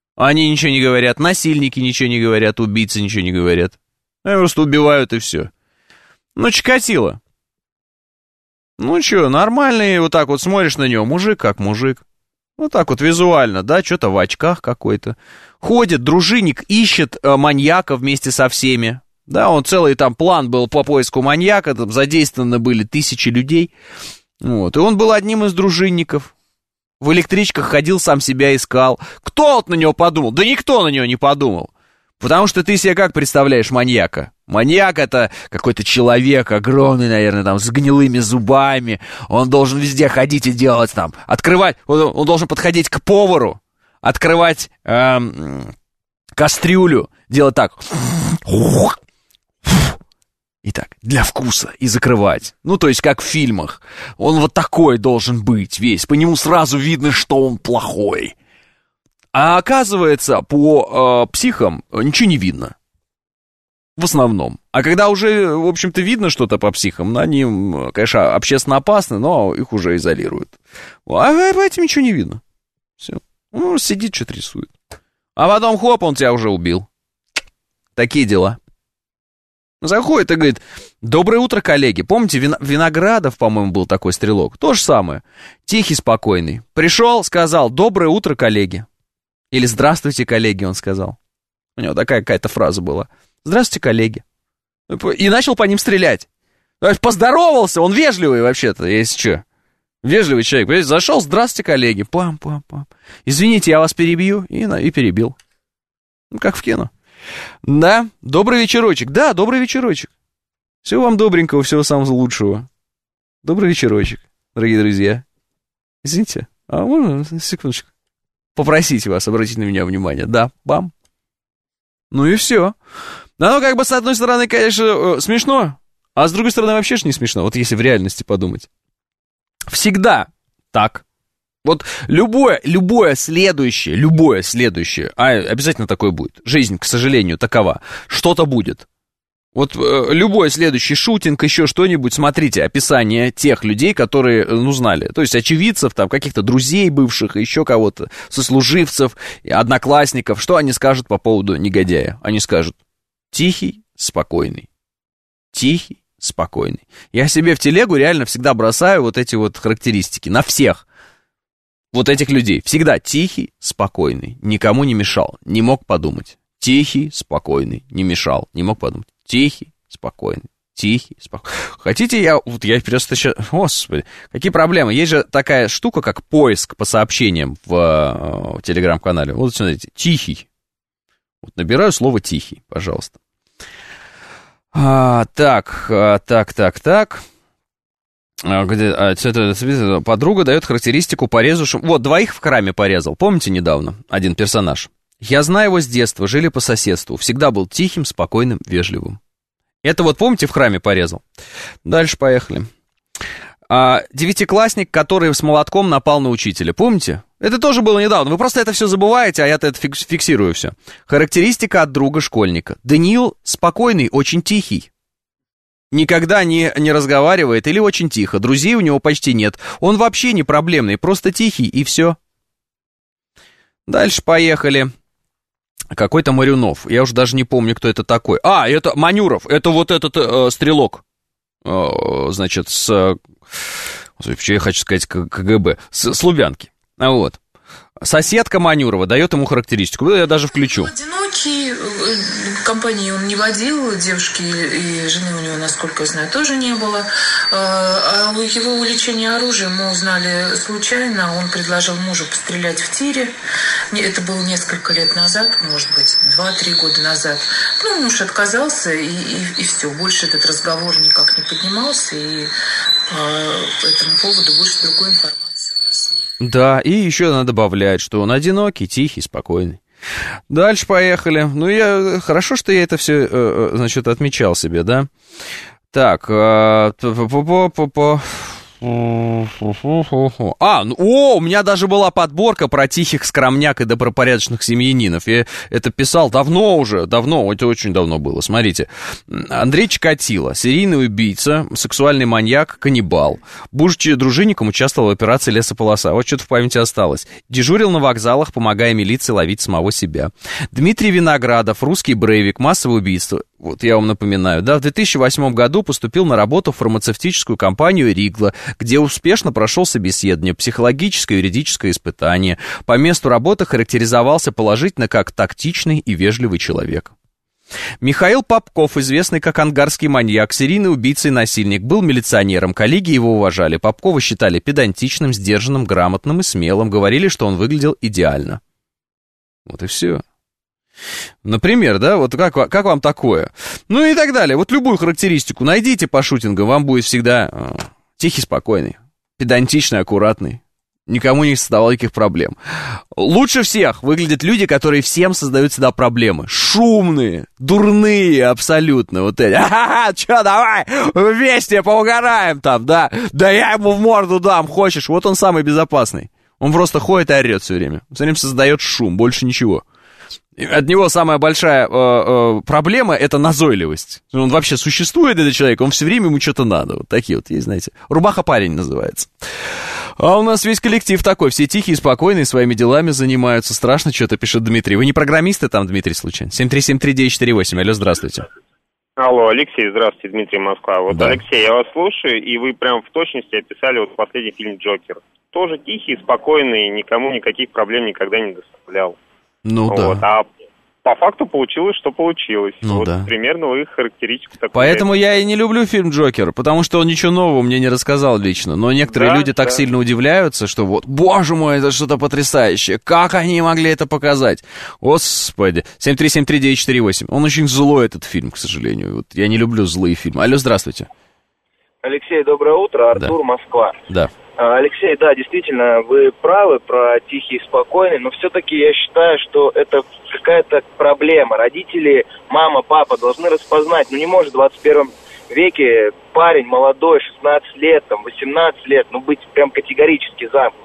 Насильники ничего не говорят, убийцы ничего не говорят. Они просто убивают и все. Чикатило. Нормальный, вот так вот смотришь на него, мужик как мужик. Вот так вот визуально, да, что-то в очках какой-то. Ходит, дружинник, ищет маньяка вместе со всеми. Да, он целый там план был по поиску маньяка, там задействованы были 1000 людей. Вот, и он был одним из дружинников. В электричках ходил, сам себя искал. Кто вот на него подумал? Да никто на него не подумал. Потому что ты себе как представляешь маньяка? Маньяк — это какой-то человек огромный, наверное, там, с гнилыми зубами. Он должен везде ходить и делать там, открывать, он должен подходить к повару, открывать кастрюлю, делать так. И так, для вкуса, и закрывать. То есть, как в фильмах. Он вот такой должен быть весь. По нему сразу видно, что он плохой. А оказывается, по психам ничего не видно. В основном. А когда уже, в общем-то, видно что-то по психам, они, конечно, общественно опасны, но их уже изолируют. А по этим ничего не видно. Все. Сидит, что-то рисует. А потом, хоп, он тебя уже убил. Такие дела. Заходит и говорит: доброе утро, коллеги. Помните, Виноградов, по-моему, был такой стрелок? То же самое. Тихий, спокойный. Пришел, сказал: доброе утро, коллеги. Или здравствуйте, коллеги, он сказал. У него такая какая-то фраза была. Здравствуйте, коллеги. И начал по ним стрелять. Поздоровался, он вежливый вообще-то, если что. Вечный человек. Зашел: здравствуйте, коллеги. Пам-пам-пам. Извините, я вас перебью. И перебил. Как в кино. Да, добрый вечерочек. Да, добрый вечерочек. Всего вам добренького, всего самого лучшего. Добрый вечерочек, дорогие друзья. Извините, а можно секундочку попросить вас обратить на меня внимание? Да, бам. И все. Оно как бы с одной стороны, конечно, смешно, а с другой стороны вообще ж не смешно, вот если в реальности подумать. Всегда так. Вот любое следующее, а обязательно такое будет. Жизнь, к сожалению, такова. Что-то будет. Вот любой следующий шутинг, еще что-нибудь, смотрите, описание тех людей, которые, знали. То есть очевидцев, там, каких-то друзей бывших, еще кого-то, сослуживцев, одноклассников. Что они скажут по поводу негодяя? Они скажут: тихий, спокойный. Тихий, спокойный. Я себе в телегу реально всегда бросаю вот эти вот характеристики. На всех вот этих людей. Всегда тихий, спокойный. Никому не мешал, не мог подумать. Тихий, спокойный, не мешал, не мог подумать. Тихий, спокойный, тихий, спокойный. Хотите, я просто сейчас... Господи, какие проблемы. Есть же такая штука, как поиск по сообщениям в телеграм-канале. Вот смотрите, тихий. Вот набираю слово тихий, пожалуйста. Так. Подруга дает характеристику порезавшим... Вот, 2 в храме порезал. Помните недавно? Один персонаж. Я знаю его с детства, жили по соседству. Всегда был тихим, спокойным, вежливым. Это вот, помните, в храме порезал? Дальше поехали. 9-классник, который с молотком напал на учителя. Помните? Это тоже было недавно. Вы просто это все забываете, а я-то это фиксирую все. Характеристика от друга школьника. Даниил спокойный, очень тихий. Никогда не разговаривает или очень тихо. Друзей у него почти нет. Он вообще не проблемный, просто тихий, и все. Дальше поехали. Какой-то Марюнов. Я уже даже не помню, кто это такой. Это Манюров. Это вот этот стрелок. Значит, я хочу сказать КГБ. С Лубянки. Вот. Соседка Манюрова дает ему характеристику. Я даже включу. Одинокий, компании он не водил, девушки и жены у него, насколько я знаю, тоже не было. А его увлечение оружием мы узнали случайно. Он предложил мужу пострелять в тире. Это было несколько лет назад, может быть, 2-3 года назад. Муж отказался, и все. Больше этот разговор никак не поднимался, и по этому поводу больше другой информации у нас нет. Да, и еще она добавляет, что он одинокий, тихий, спокойный. Дальше поехали. Хорошо, что я это все, значит, отмечал себе, да? Так, у меня даже была подборка про тихих скромняк и добропорядочных семьянинов. Я это писал давно, это очень давно было. Смотрите, Андрей Чикатило, серийный убийца, сексуальный маньяк, каннибал. Будучи дружинником, участвовал в операции «Лесополоса». Вот что-то в памяти осталось. Дежурил на вокзалах, помогая милиции ловить самого себя. Дмитрий Виноградов, русский брейвик, массовое убийство. Вот я вам напоминаю, да, в 2008 году поступил на работу в фармацевтическую компанию «Ригла», где успешно прошел собеседование, психологическое и юридическое испытание. По месту работы характеризовался положительно как тактичный и вежливый человек. Михаил Попков, известный как ангарский маньяк, серийный убийца и насильник, был милиционером, коллеги его уважали. Попкова считали педантичным, сдержанным, грамотным и смелым, говорили, что он выглядел идеально. Вот и все. Например, да, вот как вам такое? Ну и так далее. Вот любую характеристику найдите по шутингам, вам будет всегда тихий, спокойный, педантичный, аккуратный, никому не создавал никаких проблем. Лучше всех выглядят люди, которые всем создают всегда проблемы. Шумные, дурные абсолютно. Вот эти. Чё, давай, вместе поугараем там, да? Да я ему в морду дам, хочешь? Вот он самый безопасный. Он просто ходит и орет все время. Все время создает шум, больше ничего. От него самая большая проблема — это назойливость. Он вообще существует, этот человек, он все время ему что-то надо. Вот такие вот есть, знаете. Рубаха-парень называется. А у нас весь коллектив такой, все тихие, спокойные, своими делами занимаются. Страшно что-то, пишет Дмитрий. Вы не программисты там, Дмитрий, случайно? 7373948, алло, здравствуйте. Алло, Алексей, здравствуйте, Дмитрий, Москва. Вот, да. Алексей, я вас слушаю, и вы прям в точности описали вот последний фильм «Джокер». Тоже тихий, спокойный, никому никаких проблем никогда не доставлял. Ну вот, да. А по факту получилось, что получилось. Ну вот да. Примерно вы их характеристику такую. Поэтому я и не люблю фильм «Джокер», потому что он ничего нового мне не рассказал лично. Но некоторые люди так сильно удивляются, что вот, боже мой, это что-то потрясающее. Как они могли это показать? Господи. 7373948. Он очень злой, этот фильм, к сожалению. Вот я не люблю злые фильмы. Алло, здравствуйте. Алексей, доброе утро. Артур, да. Москва. Да. Алексей, да, действительно, вы правы про тихий и спокойный, но все-таки я считаю, что это какая-то проблема. Родители, мама, папа должны распознать, не может в 21 веке парень молодой, 16 лет, там, 18 лет, быть прям категорически замкнутым.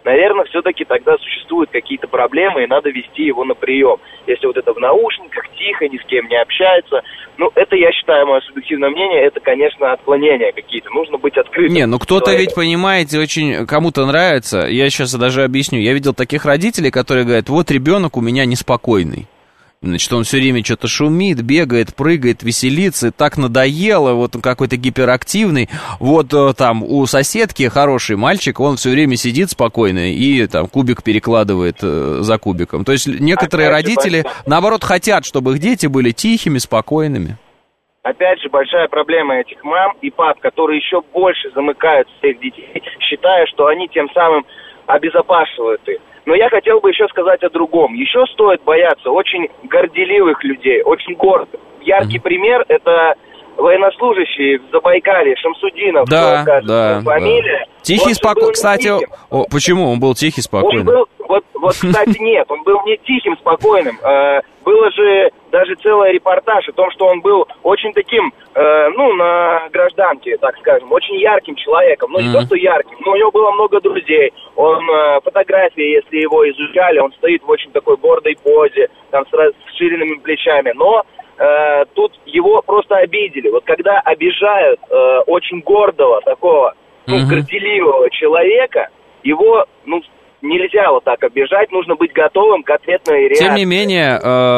наверное, все-таки тогда существуют какие-то проблемы, и надо вести его на прием. Если вот это в наушниках, тихо, ни с кем не общается, это, я считаю, мое субъективное мнение, это, конечно, отклонения какие-то. Нужно быть открытым. Не, кто-то ведь, понимаете, очень кому-то нравится. Я сейчас даже объясню. Я видел таких родителей, которые говорят, вот ребенок у меня неспокойный. Значит, он все время что-то шумит, бегает, прыгает, веселится, так надоело, вот он какой-то гиперактивный. Вот там у соседки хороший мальчик, он все время сидит спокойно и там кубик перекладывает за кубиком. То есть некоторые родители, наоборот, хотят, чтобы их дети были тихими, спокойными. Опять же, большая проблема этих мам и пап, которые еще больше замыкают своих детей, считая, что они тем самым обезопасивают их. Но я хотел бы еще сказать о другом. Еще стоит бояться очень горделивых людей, очень гордых. Яркий пример – это военнослужащий в Забайкалье, Шамсудинов, фамилия. Да. Тихий, спокойный. Кстати, почему он был тихий, спокойный? Он был, кстати, нет, он был не тихим, спокойным. Было же даже целый репортаж о том, что он был очень таким, на гражданке, так скажем, очень ярким человеком. Не то, что ярким, но у него было много друзей. Он, фотографии, если его изучали, он стоит в очень такой гордой позе, там с расширенными плечами. Но тут его просто обидели. Вот когда обижают очень гордого, такого, горделивого человека, его, нельзя вот так обижать, нужно быть готовым к ответной реакции. Тем не менее,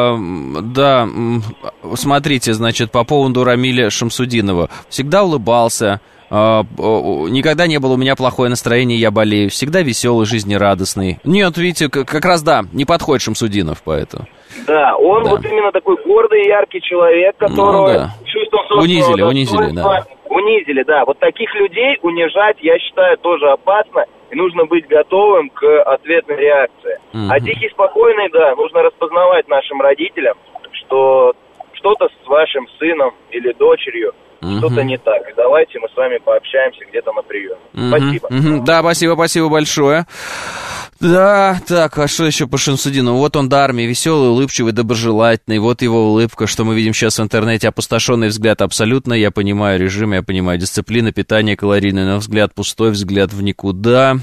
смотрите, значит, по поводу Рамиля Шамсудинова. Всегда улыбался, никогда не было у меня плохое настроение, я болею, всегда веселый, жизнерадостный. Нет, видите, как раз не подходит Шамсудинов по этому. Да, он вот именно такой гордый и яркий человек, которого чувством собственного унизили, да. Вот таких людей унижать, я считаю, тоже опасно. И нужно быть готовым к ответной реакции. А тихий, спокойный, нужно распознавать нашим родителям, что что-то с вашим сыном или дочерью, что-то не так. И давайте мы с вами пообщаемся где-то на приеме. Спасибо. Да, спасибо большое. Да, так, а что еще по Шамсудину? Вот он до армии, веселый, улыбчивый, доброжелательный. Вот его улыбка, что мы видим сейчас в интернете. Опустошенный взгляд абсолютно. Я понимаю режим, я понимаю дисциплина, питание калорийное, но взгляд пустой, взгляд в никуда.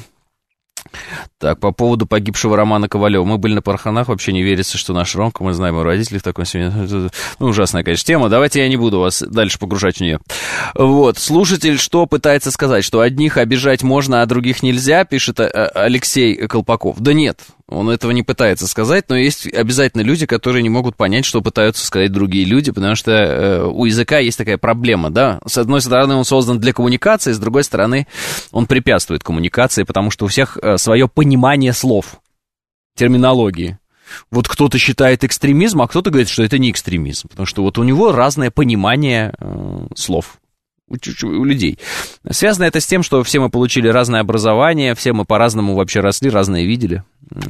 Так, по поводу погибшего Романа Ковалева. Мы были на Парханах, вообще не верится, что наш Ромка, мы знаем его родителей в такой семье. Ужасная, конечно, тема. Давайте я не буду вас дальше погружать в нее. Вот, слушатель что пытается сказать, что одних обижать можно, а других нельзя, пишет Алексей Колпаков. Да нет, он этого не пытается сказать, но есть обязательно люди, которые не могут понять, что пытаются сказать другие люди, потому что у языка есть такая проблема, да. С одной стороны, он создан для коммуникации, с другой стороны, он препятствует коммуникации, потому что у всех свое понимание слов, терминологии. Вот кто-то считает экстремизм, а кто-то говорит, что это не экстремизм, потому что вот у него разное понимание слов. У людей. Связано это с тем, что все мы получили разное образование, все мы по-разному вообще росли, разное видели.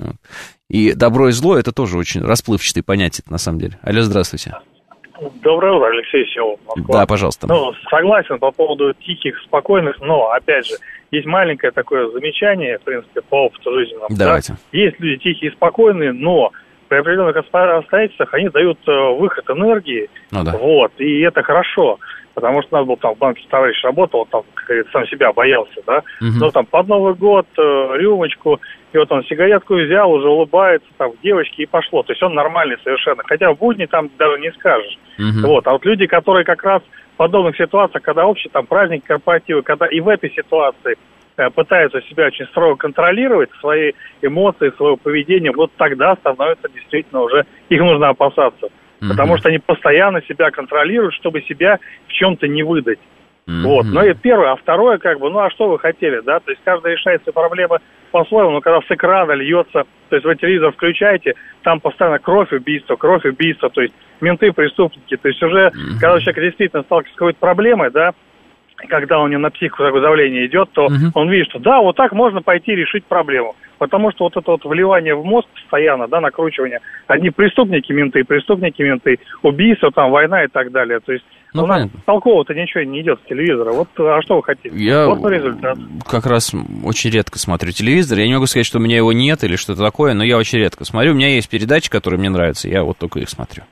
И добро и зло — это тоже очень расплывчатые понятия, на самом деле. Алло, здравствуйте. Доброе утро, Алексей Силов, Москва. Да, пожалуйста. Согласен по поводу тихих, спокойных, но, опять же, есть маленькое такое замечание, в принципе, по опыту жизненному. Давайте. Да? Есть люди тихие и спокойные, но при определенных обстоятельствах они дают выход энергии, вот, и это хорошо. Потому что у нас был там в банке товарищ работал, там, как говорится, сам себя боялся, да. Но там под Новый год рюмочку, и вот он сигаретку взял, уже улыбается, там, девочки, и пошло. То есть он нормальный совершенно. Хотя в будни там даже не скажешь. Вот. А вот люди, которые как раз в подобных ситуациях, когда общий там праздник, корпоративы, когда и в этой ситуации пытаются себя очень строго контролировать, свои эмоции, свое поведение, вот тогда становится действительно уже, их нужно опасаться. Потому что они постоянно себя контролируют, чтобы себя в чем-то не выдать. Вот. Но это первое. А второе, а что вы хотели, да? То есть каждый решает свои проблемы по-своему, но когда с экрана льется, то есть вы телевизор включаете, там постоянно кровь, убийство, то есть менты, преступники. То есть уже, когда человек действительно сталкивается с какой-то проблемой, да, когда у него на психику такое давление идет, то он видит, что да, вот так можно пойти решить проблему. Потому что вот это вот вливание в мозг постоянно, да, накручивание. Одни преступники, менты, убийства, там, война и так далее. То есть у нас толкового-то ничего не идет с телевизора. Вот, а что вы хотите? Вот результат. Как раз очень редко смотрю телевизор. Я не могу сказать, что у меня его нет или что-то такое, но я очень редко смотрю. У меня есть передачи, которые мне нравятся, я вот только их смотрю.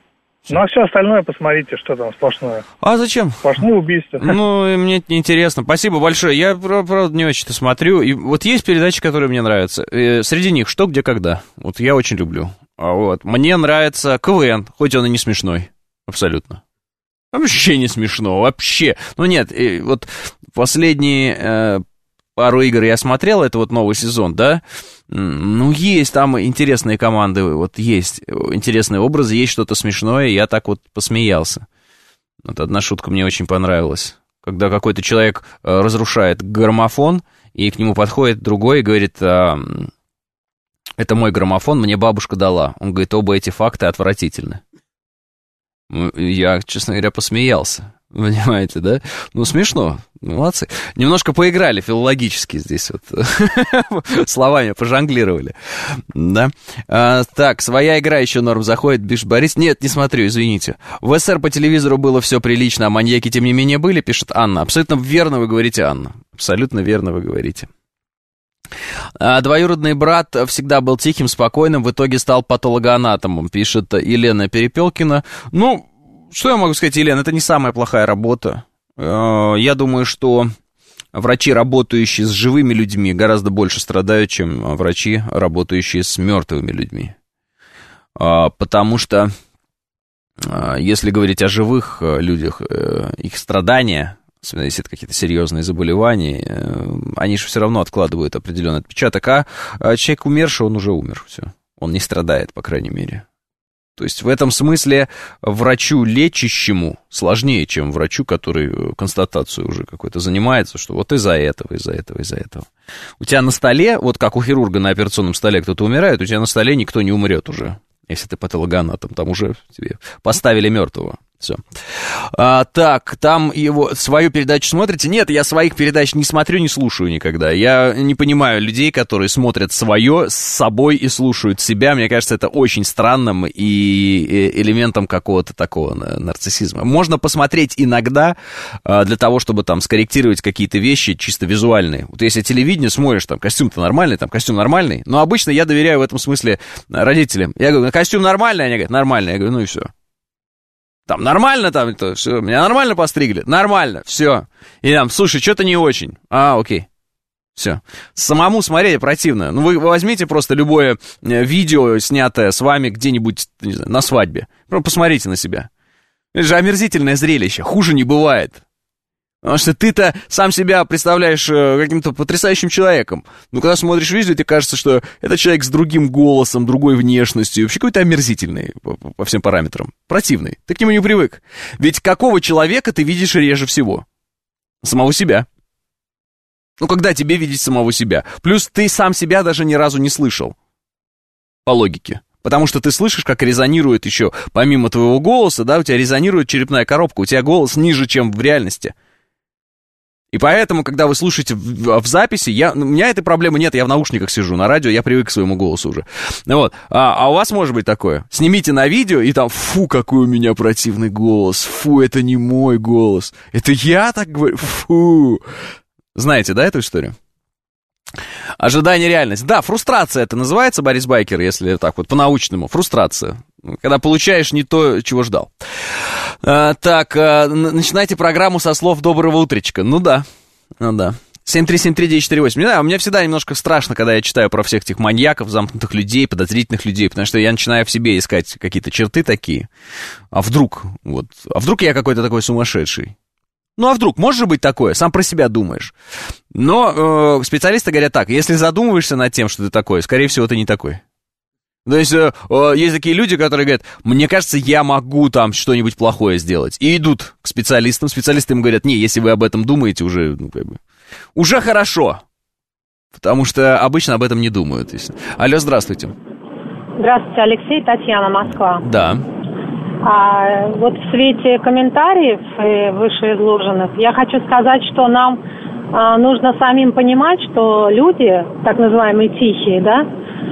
Ну, а все остальное посмотрите, что там сплошное. А зачем? Сплошные убийства. Ну, мне это неинтересно. Спасибо большое. Я, правда, не очень-то смотрю. И вот есть передачи, которые мне нравятся. Среди них «Что, где, когда». Вот я очень люблю. Вот. Мне нравится КВН, хоть он и не смешной. Абсолютно. Вообще не смешно, вообще. Ну, нет, вот последние пару игр я смотрел, это вот новый сезон, да? Ну, есть там интересные команды, вот есть интересные образы, есть что-то смешное, и я так вот посмеялся. Вот одна шутка мне очень понравилась. Когда какой-то человек разрушает граммофон, и к нему подходит другой и говорит: это мой граммофон, мне бабушка дала. Он говорит: оба эти факты отвратительны. Я, честно говоря, посмеялся. Понимаете, да? Ну, смешно. Молодцы. Немножко поиграли филологически здесь вот. Словами пожонглировали. Да? Так, своя игра еще норм заходит, пишет Борис. Нет, не смотрю, извините. В СССР по телевизору было все прилично, а маньяки тем не менее были, пишет Анна. Абсолютно верно вы говорите, Анна. Абсолютно верно вы говорите. Двоюродный брат всегда был тихим, спокойным, в итоге стал патологоанатомом, пишет Елена Перепелкина. Ну, что я могу сказать, Елена, это не самая плохая работа. Я думаю, что врачи, работающие с живыми людьми, гораздо больше страдают, чем врачи, работающие с мертвыми людьми. Потому что, если говорить о живых людях, их страдания, особенно если это какие-то серьезные заболевания, они же все равно откладывают определенный отпечаток, а человек умерший, он уже умер, все. Он не страдает, по крайней мере. То есть в этом смысле врачу лечащему сложнее, чем врачу, который констатацию уже какой-то занимается, что вот из-за этого, из-за этого, из-за этого. У тебя на столе, вот как у хирурга на операционном столе кто-то умирает, у тебя на столе никто не умрет уже, если ты патологоанатом, там уже тебе поставили мертвого. Все. Так, там его, свою передачу смотрите? Нет, я своих передач не смотрю, не слушаю никогда. Я не понимаю людей, которые смотрят свое с собой и слушают себя. Мне кажется, это очень странным и элементом какого-то такого нарциссизма. Можно посмотреть иногда для того, чтобы там скорректировать какие-то вещи чисто визуальные. Вот если телевидение смотришь, там костюм-то нормальный, там костюм нормальный. Но обычно я доверяю в этом смысле родителям. Я говорю: костюм нормальный? Они говорят: нормальный. Я говорю: ну и все. Там нормально, там, это, все, меня нормально постригли? Нормально, все. И там: слушай, что-то не очень. Окей. Все. Самому смотреть противно. Ну, вы возьмите просто любое видео, снятое с вами где-нибудь, не знаю, на свадьбе. Просто посмотрите на себя. Это же омерзительное зрелище. Хуже не бывает. Потому что ты-то сам себя представляешь каким-то потрясающим человеком. Но когда смотришь видео, тебе кажется, что это человек с другим голосом, другой внешностью. Вообще какой-то омерзительный по всем параметрам. Противный. Ты к нему не привык. Ведь какого человека ты видишь реже всего? Самого себя. Ну, когда тебе видеть самого себя? Плюс ты сам себя даже ни разу не слышал. По логике. Потому что ты слышишь, как резонирует еще, помимо твоего голоса, да, у тебя резонирует черепная коробка, у тебя голос ниже, чем в реальности. И поэтому, когда вы слушаете в записи, у меня этой проблемы нет, я в наушниках сижу, на радио, я привык к своему голосу уже. Вот. А у вас может быть такое? Снимите на видео, и там: фу, какой у меня противный голос, фу, это не мой голос, это я так говорю, фу. Знаете, да, эту историю? Ожидание, реальность. Да, фрустрация это называется, Борис Байкер, если так вот по-научному. Фрустрация. Когда получаешь не то, чего ждал. Так, начинайте программу со слов «доброго утречка». Ну да. 7373948. Не знаю, у меня всегда немножко страшно, когда я читаю про всех этих маньяков, замкнутых людей, подозрительных людей, потому что я начинаю в себе искать какие-то черты такие. А вдруг я какой-то такой сумасшедший? Ну, а вдруг? Может быть такое? Сам про себя думаешь. Но специалисты говорят так: если задумываешься над тем, что ты такой, скорее всего, ты не такой. То есть есть такие люди, которые говорят: мне кажется, я могу там что-нибудь плохое сделать. И идут к специалистам. Специалисты им говорят: не, если вы об этом думаете, уже, уже хорошо. Потому что обычно об этом не думают. Алло, здравствуйте. Здравствуйте, Алексей, Татьяна, Москва. Да. Вот в свете комментариев вышеизложенных я хочу сказать, что нам нужно самим понимать, что люди, так называемые тихие, да,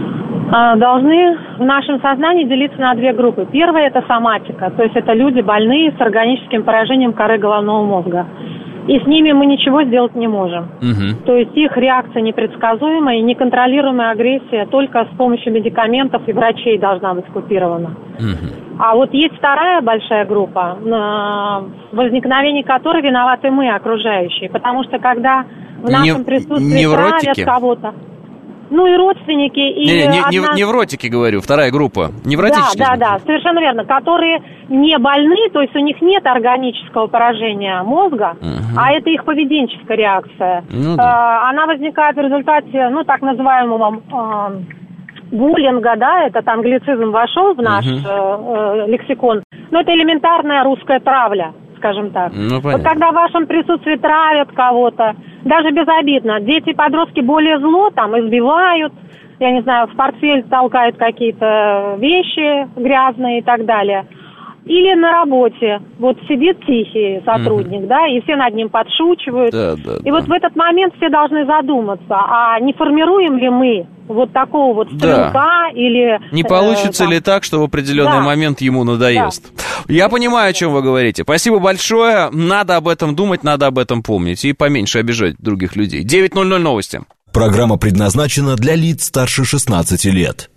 должны в нашем сознании делиться на две группы. Первая – это соматика, то есть это люди больные с органическим поражением коры головного мозга. И с ними мы ничего сделать не можем. То есть их реакция непредсказуемая, и неконтролируемая агрессия только с помощью медикаментов и врачей должна быть купирована. А вот есть вторая большая группа, в возникновении которой виноваты мы, окружающие. Потому что когда в нашем присутствии травят кого-то... Ну и родственники, и... Невротики, говорю, вторая группа. Невротические. Да, совершенно верно. Которые не больны, то есть у них нет органического поражения мозга, а это их поведенческая реакция. Она возникает в результате, так называемого буллинга, да, это там англицизм вошел в наш лексикон. Но это элементарная русская травля, скажем так. Вот когда в вашем присутствии травят кого-то, даже безобидно. Дети и подростки более зло, там, избивают, я не знаю, в портфель толкают какие-то вещи грязные и так далее. Или на работе. Вот сидит тихий сотрудник, да, и все над ним подшучивают. И вот в этот момент все должны задуматься, а не формируем ли мы вот такого вот стрелка или... Не получится ли так, что в определенный момент ему надоест? Я понимаю, о чем вы говорите. Спасибо большое. Надо об этом думать, надо об этом помнить. И поменьше обижать других людей. 9:00 новости. Программа предназначена для лиц старше 16 лет.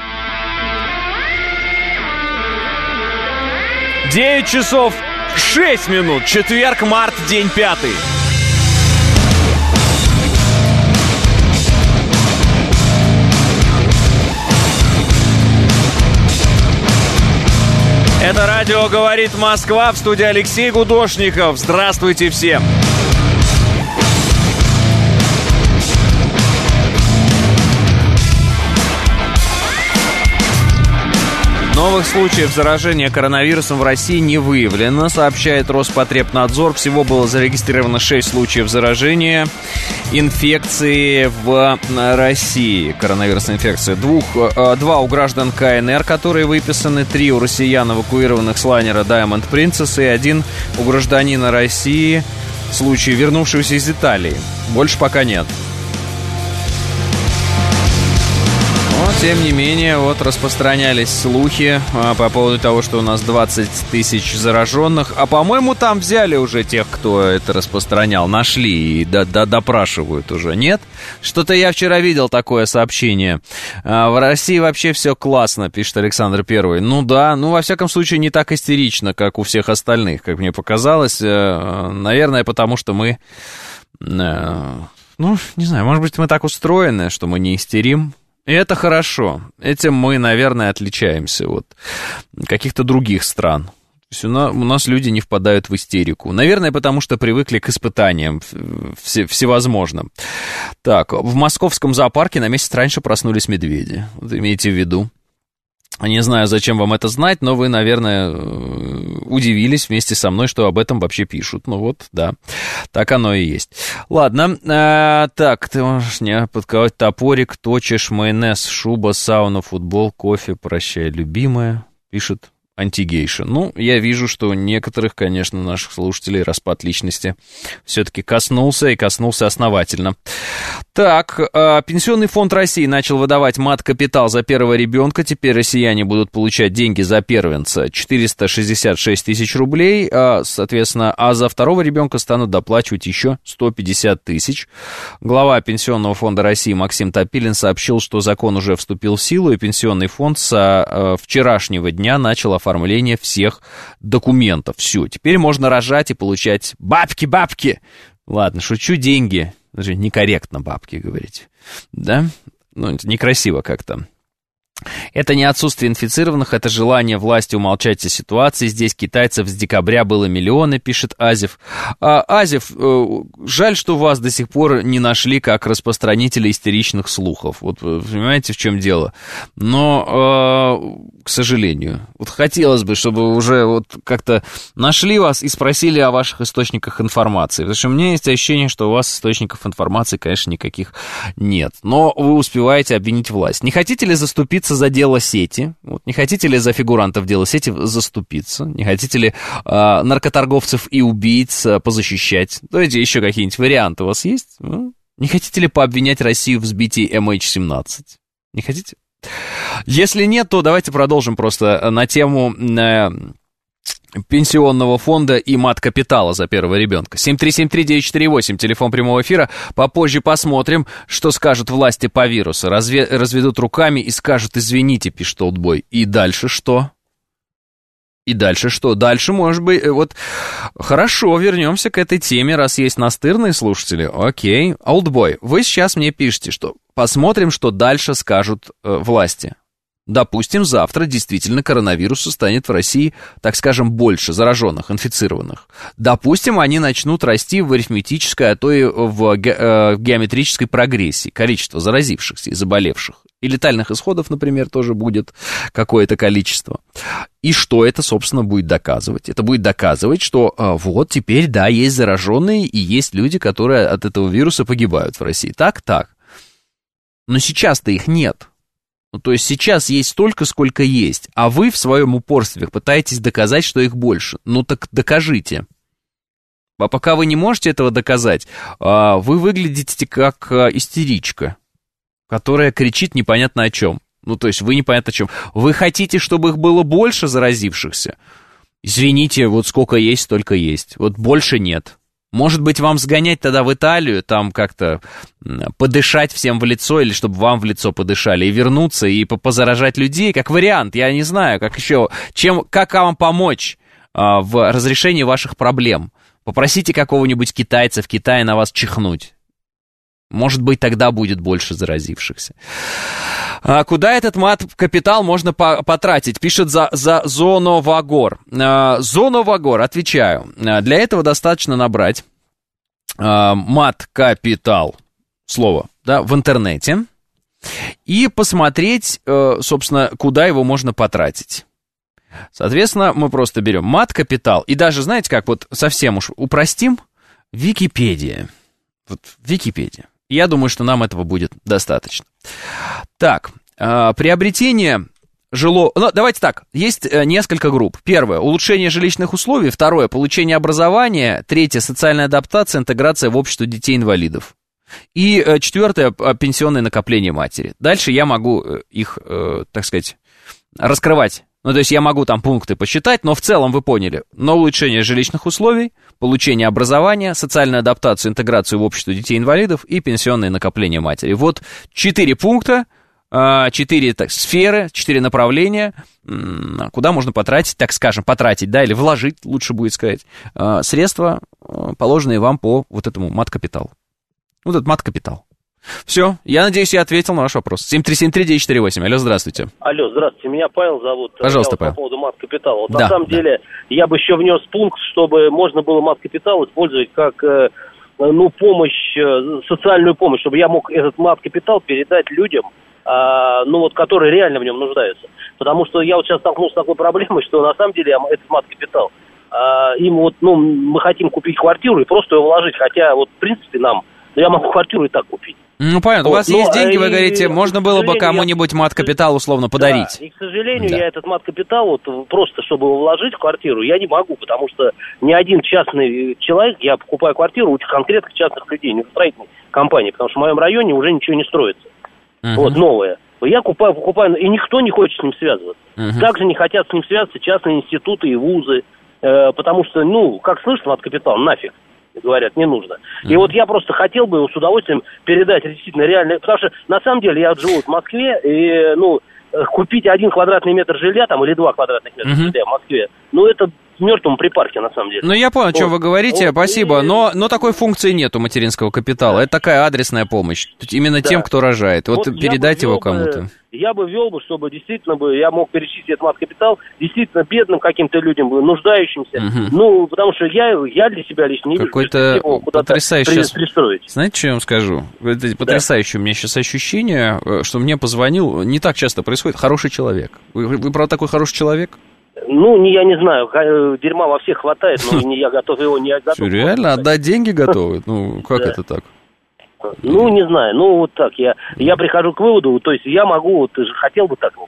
9 часов 6 минут. Четверг, март, день 5. Это радио «Говорит Москва», в студии Алексей Гудошников. Здравствуйте всем. Новых случаев заражения коронавирусом в России не выявлено, сообщает Роспотребнадзор. Всего было зарегистрировано 6 случаев заражения инфекции в России. Коронавирусная инфекция. 2 у граждан КНР, которые выписаны, 3 у россиян, эвакуированных с лайнера Diamond Princess, и 1 у гражданина России, случай вернувшегося из Италии. Больше пока нет. Тем не менее, распространялись слухи по поводу того, что у нас 20 тысяч зараженных. А, по-моему, там взяли уже тех, кто это распространял. Нашли и допрашивают уже. Нет? Что-то я вчера видел такое сообщение. В России вообще все классно, пишет Александр Первый. Ну да, во всяком случае, не так истерично, как у всех остальных, как мне показалось. Наверное, потому что мы... не знаю, может быть, мы так устроены, что мы не истерим. И это хорошо. Этим мы, наверное, отличаемся от каких-то других стран. То есть у нас люди не впадают в истерику. Наверное, потому что привыкли к испытаниям всевозможным. Так, в московском зоопарке на месяц раньше проснулись медведи. Вот имейте в виду. Не знаю, зачем вам это знать, но вы, наверное, удивились вместе со мной, что об этом вообще пишут. Да, так оно и есть. Ладно, так, ты можешь не подковать топорик, точишь, майонез, шуба, сауна, футбол, кофе, прощай, любимая, пишет антигейша. Я вижу, что некоторых, конечно, наших слушателей распад личности все-таки коснулся, и коснулся основательно. Так, Пенсионный фонд России начал выдавать мат-капитал за первого ребенка. Теперь россияне будут получать деньги за первенца 466 тысяч рублей, соответственно, а за второго ребенка станут доплачивать еще 150 тысяч. Глава Пенсионного фонда России Максим Топилин сообщил, что закон уже вступил в силу, и Пенсионный фонд со вчерашнего дня начал оформление всех документов. Все, теперь можно рожать и получать бабки. Ладно, шучу, деньги. Даже некорректно бабки говорить. Да? Это некрасиво как-то. Это не отсутствие инфицированных, это желание власти умолчать о ситуации. Здесь китайцев с декабря было миллионы, пишет Азев. Азев, жаль, что вас до сих пор не нашли как распространителя истеричных слухов. Понимаете, в чем дело? Но, к сожалению, хотелось бы, чтобы уже как-то нашли вас и спросили о ваших источниках информации. Потому что у меня есть ощущение, что у вас источников информации, конечно, никаких нет. Но вы успеваете обвинить власть. Не хотите ли заступиться за дело сети? Не хотите ли за фигурантов дела сети заступиться? Не хотите ли наркоторговцев и убийц позащищать? Давайте еще какие-нибудь варианты у вас есть? Не хотите ли пообвинять Россию в сбитии MH17? Не хотите? Если нет, то давайте продолжим просто на тему пенсионного фонда и мат-капитала за первого ребенка. 7373948, телефон прямого эфира. Попозже посмотрим, что скажут власти по вирусу. Разведут руками и скажут: извините, пишет Олдбой. И дальше что? И дальше что? Дальше, может быть, вот... Хорошо, вернемся к этой теме, раз есть настырные слушатели. Окей. Олдбой, вы сейчас мне пишете, что посмотрим, что дальше скажут власти. Допустим, завтра действительно коронавируса станет в России, так скажем, больше зараженных, инфицированных. Допустим, они начнут расти в арифметической, а то и в геометрической прогрессии. Количество заразившихся и заболевших. И летальных исходов, например, тоже будет какое-то количество. И что это, собственно, будет доказывать? Это будет доказывать, что вот теперь, да, есть зараженные и есть люди, которые от этого вируса погибают в России. Так. Но сейчас-то их нет. Ну, то есть сейчас есть столько, сколько есть, а вы в своем упорстве пытаетесь доказать, что их больше. Ну так докажите. А пока вы не можете этого доказать, вы выглядите как истеричка, которая кричит непонятно о чем. Ну, то есть вы непонятно о чем. Вы хотите, чтобы их было больше заразившихся? Извините, вот сколько есть, столько есть. Вот больше нет. Может быть, вам сгонять тогда в Италию, там как-то подышать всем в лицо, или чтобы вам в лицо подышали, и вернуться, и позаражать людей, как вариант. Я не знаю, как еще, как вам помочь в разрешении ваших проблем. Попросите какого-нибудь китайца в Китае на вас чихнуть. Может быть, тогда будет больше заразившихся. Куда этот мат-капитал можно потратить? Пишет за Зоновагор. Зоновагор, отвечаю. Для этого достаточно набрать мат-капитал, слово, да, в интернете, и посмотреть, собственно, куда его можно потратить. Соответственно, мы просто берем мат-капитал, и даже, знаете как, вот совсем уж упростим, Википедия. Вот Википедия. Я думаю, что нам этого будет достаточно. Так, приобретение жилого... Ну, давайте так, есть несколько групп. Первое, улучшение жилищных условий. Второе, получение образования. Третье, социальная адаптация, интеграция в общество детей-инвалидов. И четвертое, пенсионное накопление матери. Дальше я могу их, так сказать, раскрывать. Ну, то есть я могу там пункты посчитать, но в целом вы поняли. Но улучшение жилищных условий, получение образования, социальную адаптацию, интеграцию в общество детей-инвалидов и пенсионное накопление матери. Вот 4 пункта, 4 сферы, 4 направления, куда можно потратить, так скажем, да, или вложить, лучше будет сказать, средства, положенные вам по вот этому мат-капиталу. Вот этот мат-капитал. Все, я надеюсь, я ответил на ваш вопрос. 7373948, алло, здравствуйте. Алло, здравствуйте, меня Павел зовут. Пожалуйста, Павел. По поводу мат-капитала. Вот да, на самом деле, я бы еще внес пункт, чтобы можно было мат-капитал использовать как, помощь, социальную помощь, чтобы я мог этот мат-капитал передать людям, которые реально в нем нуждаются. Потому что я вот сейчас столкнулся с такой проблемой, что на самом деле этот мат-капитал, мы хотим купить квартиру и просто ее вложить, хотя в принципе я могу квартиру и так купить. Ну, понятно, у вас есть деньги, вы говорите, можно было бы кому-нибудь мат-капитал условно подарить. Да, и, к сожалению, я этот мат-капитал, просто чтобы его вложить в квартиру, я не могу, потому что ни один частный человек, я покупаю квартиру у конкретных частных людей, не в строительной компании, потому что в моем районе уже ничего не строится. Новое. Я покупаю, и никто не хочет с ним связываться. Также не хотят с ним связываться частные институты и вузы, потому что, как слышно, мат-капитал, нафиг. Говорят, не нужно. И вот я просто хотел бы с удовольствием передать действительно реально, потому что на самом деле я живу в Москве, и, купить 1 квадратный метр жилья там или 2 квадратных метра жилья в Москве, это в мертвом припарке на самом деле. Ну, я понял, о чем вы говорите, спасибо, но такой функции нет у материнского капитала, это такая адресная помощь, именно тем, кто рожает, вот передать его кому-то. Я бы ввел, чтобы действительно я мог перечислить этот мат-капитал действительно бедным каким-то людям, нуждающимся. Потому что я для себя лично не вижу, какой-то потрясающий пристроить. Знаете, что я вам скажу? Это потрясающее у меня сейчас ощущение, что мне позвонил, не так часто происходит, хороший человек. Вы правда такой хороший человек? Я не знаю, дерьма во всех хватает, но я готов его не готов. Что, реально? Отдать деньги готовы? Как это так? Не знаю, вот так. Я прихожу к выводу, то есть я могу, ты же хотел бы так его потратить.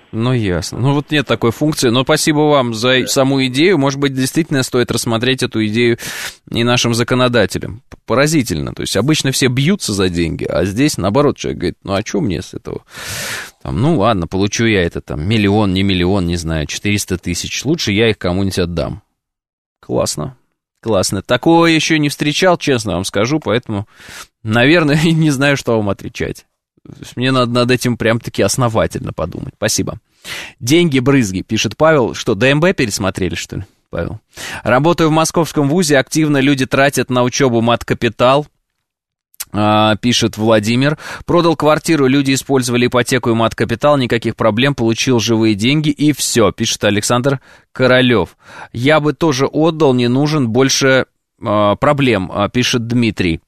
Ну, ясно. Ну, вот нет такой функции. Но спасибо вам за саму идею. Может быть, действительно стоит рассмотреть эту идею и нашим законодателям. Поразительно. То есть обычно все бьются за деньги, а здесь, наоборот, человек говорит, ну, а что мне с этого? Там, ну, ладно, получу я это, там, миллион, не знаю, 400 тысяч. Лучше я их кому-нибудь отдам. Классно. Классно. Такого еще не встречал, честно вам скажу, поэтому, наверное, не знаю, что вам отвечать. Мне надо над этим прям-таки основательно подумать. Спасибо. Деньги-брызги, пишет Павел. Что, ДМБ пересмотрели, что ли, Павел? Работаю в московском вузе, активно люди тратят на учебу мат-капитал. Пишет Владимир. Продал квартиру, люди использовали ипотеку и мат-капитал, никаких проблем, получил живые деньги и все, пишет Александр Королев. Я бы тоже отдал, не нужен больше проблем, пишет Дмитрий.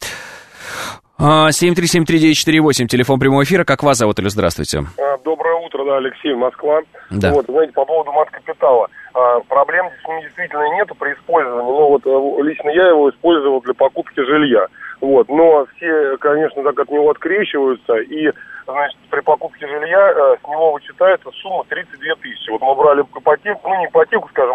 7373948, телефон прямого эфира. Как вас зовут, или здравствуйте? Доброе утро, да, Алексей, Москва. Да. Вот, знаете, по поводу мат-капитала. Проблем с ним действительно нету при использовании, но вот лично я его использовал для покупки жилья. Вот, но все, конечно, так от него открещиваются, и, значит, при покупке жилья с него вычитается сумма 32 тысячи. Вот мы брали ипотеку, ну, не ипотеку, скажем,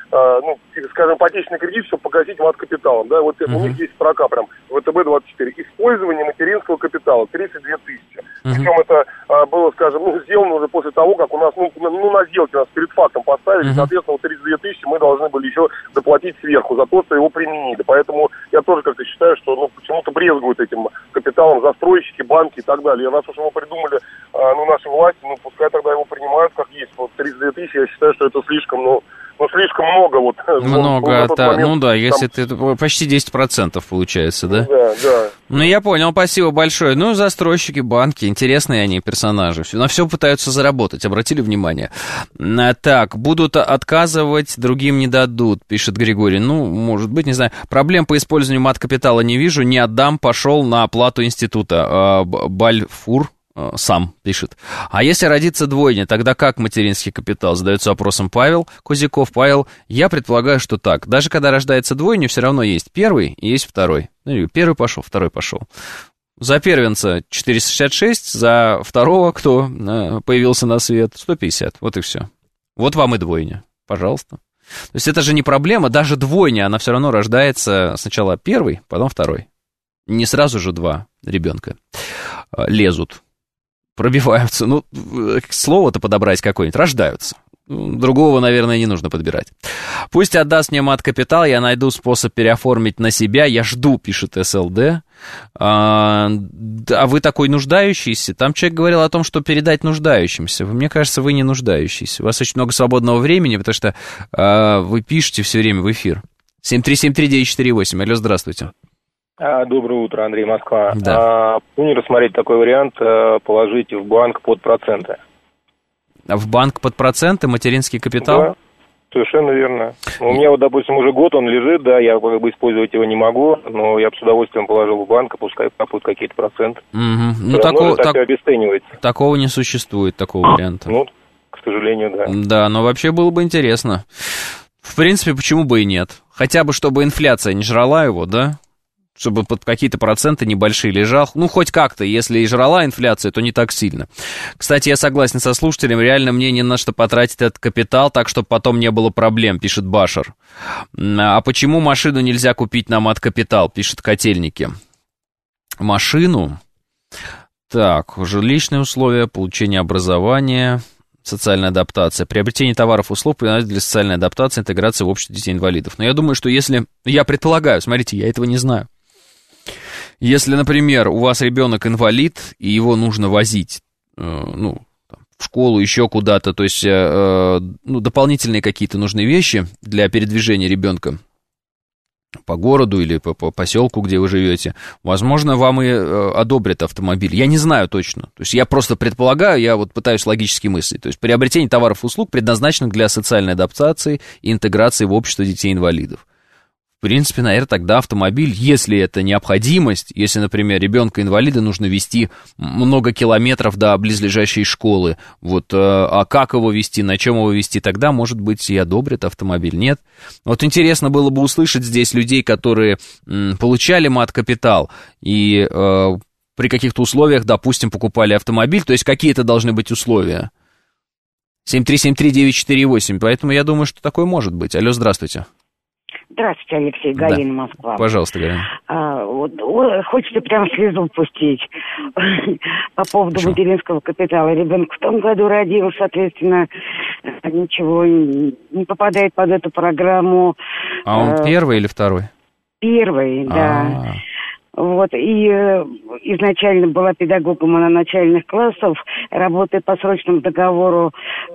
скажем, ипотечный кредит, чтобы погасить мат-капиталом, да, вот у них есть строка прям, ВТБ-24, использование материнского капитала, 32 тысячи. Причем это было, скажем, сделано уже после того, как у нас, на сделке нас перед фактом поставили, соответственно, вот 32 тысячи мы должны были еще доплатить сверху за то, что его применили. Поэтому я тоже как-то считаю, что, почему-то брезгуют этим капиталом застройщики, банки и так далее. Раз уж его придумали, наши власти, пускай тогда его принимают как есть. Вот 32 тысячи, я считаю, что это слишком, слишком много. Вот. Много, момент, если ты почти 10% получается, да? Да. Ну, я понял, спасибо большое. Ну, застройщики, банки, интересные они персонажи. На все пытаются заработать, обратили внимание? Так, будут отказывать, другим не дадут, пишет Григорий. Ну, может быть, не знаю. Проблем по использованию мат-капитала не вижу, не отдам, пошел на оплату института. Бальфур сам пишет. А если родится двойня, тогда как материнский капитал? Задается вопросом Павел Кузяков. Павел, я предполагаю, что так. Даже когда рождается двойня, все равно есть первый и есть второй. Первый пошел, второй пошел. За первенца 466, за второго, кто появился на свет, 150. Вот и все. Вот вам и двойня. Пожалуйста. То есть это же не проблема. Даже двойня, она все равно рождается сначала первый, потом второй. Не сразу же два ребенка лезут. Пробиваются. Слово-то подобрать какое-нибудь. Рождаются. Другого, наверное, не нужно подбирать. Пусть отдаст мне мат-капитал, я найду способ переоформить на себя. Я жду, пишет СЛД. А вы такой нуждающийся? Там человек говорил о том, что передать нуждающимся. Мне кажется, вы не нуждающийся. У вас очень много свободного времени, потому что вы пишете все время в эфир. 7373948. Алло, здравствуйте. Доброе утро, Андрей, Москва. Да. Не рассмотреть такой вариант, положить в банк под проценты. В банк под проценты, материнский капитал? Да, совершенно верно. У меня вот, допустим, уже год он лежит, да, я как бы использовать его не могу, но я бы с удовольствием положил в банк, пускай капают какие-то проценты. Ну, обесценивается. Такого не существует, такого варианта. Ну, к сожалению, да. Да, но вообще было бы интересно. В принципе, почему бы и нет? Хотя бы, чтобы инфляция не жрала его, да? Чтобы под какие-то проценты небольшие лежал. Ну, хоть как-то, если и жрала инфляция, то не так сильно. Кстати, я согласен со слушателем, реально мне не на что потратить этот капитал, так, чтобы потом не было проблем, пишет Башар. А почему машину нельзя купить на мат-капитал, пишет Котельники. Машину? Так, жилищные условия, получение образования, социальная адаптация, приобретение товаров и услуг для социальной адаптации, интеграции в общество детей-инвалидов. Но я думаю, что если... Я предполагаю, смотрите, я этого не знаю. Если, например, у вас ребенок инвалид, и его нужно возить, в школу, еще куда-то, то есть, дополнительные какие-то нужны вещи для передвижения ребенка по городу или по поселку, где вы живете, возможно, вам и одобрят автомобиль. Я не знаю точно. То есть я просто предполагаю, я вот пытаюсь логически мыслить. То есть приобретение товаров и услуг, предназначенных для социальной адаптации и интеграции в общество детей-инвалидов. В принципе, наверное, тогда автомобиль, если это необходимость, если, например, ребенка-инвалида нужно везти много километров до близлежащей школы, а как его везти, на чем его везти, тогда, может быть, и одобрят автомобиль. Нет? Вот интересно было бы услышать здесь людей, которые получали мат-капитал и при каких-то условиях, допустим, покупали автомобиль, то есть какие-то должны быть условия. 7373948. Поэтому я думаю, что такое может быть. Алло, здравствуйте. Здравствуйте, Алексей, Галина, Москва. Пожалуйста, Галина. Хочется прям слезу пустить по поводу материнского капитала. Ребенок в том году родил, соответственно, ничего не попадает под эту программу. А он первый или второй? Первый, да. Вот, и изначально была педагогом на начальных классов, работая по срочному договору.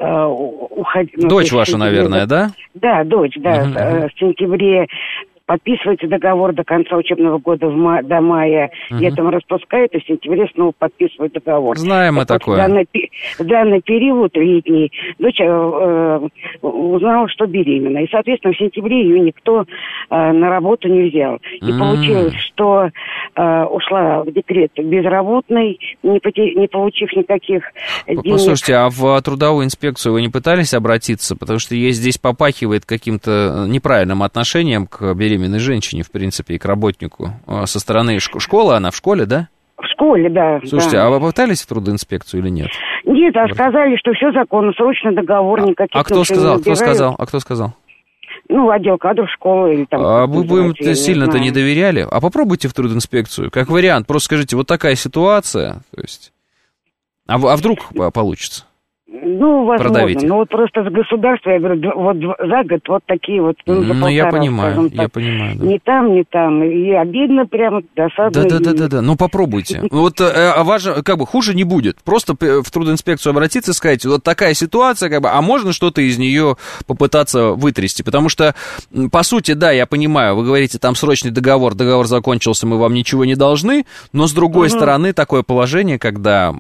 Дочь ваша, наверное, да? Да, дочь, да. В сентябре подписывается договор до конца учебного года до мая, летом распускает, и в сентябре снова подписывает договор. Знаем мы такое. В данный период летний дочь узнала, что беременна. И, соответственно, в сентябре ее никто на работу не взял. И получилось, что ушла в декрет безработной, не получив никаких денег. Послушайте, а в трудовую инспекцию вы не пытались обратиться? Потому что ей здесь попахивает каким-то неправильным отношением к беременной женщине, в принципе, и к работнику со стороны школы. Она в школе, да? В школе, да. Слушайте, да. А вы пытались в трудоинспекцию или нет? Нет, сказали, что все законно, срочный договор, никаких... А кто сказал? Кто сказал? Ну, отдел кадров школы или там... А вы бы им сильно-то не доверяли? А попробуйте в трудинспекцию, как вариант. Просто скажите, вот такая ситуация, то есть... А вдруг получится? Ну, возможно. Продавите. Ну, вот просто с государства, я говорю, вот за год вот такие вот... Ну, я понимаю, я понимаю. Да. Не там, и обидно прямо, досадно. Да, ну попробуйте. Вот как бы хуже не будет. Просто в трудинспекцию обратиться и сказать, вот такая ситуация, как бы, а можно что-то из нее попытаться вытрясти? Потому что, по сути, да, я понимаю, вы говорите, там срочный договор закончился, мы вам ничего не должны, но с другой стороны, такое положение, когда...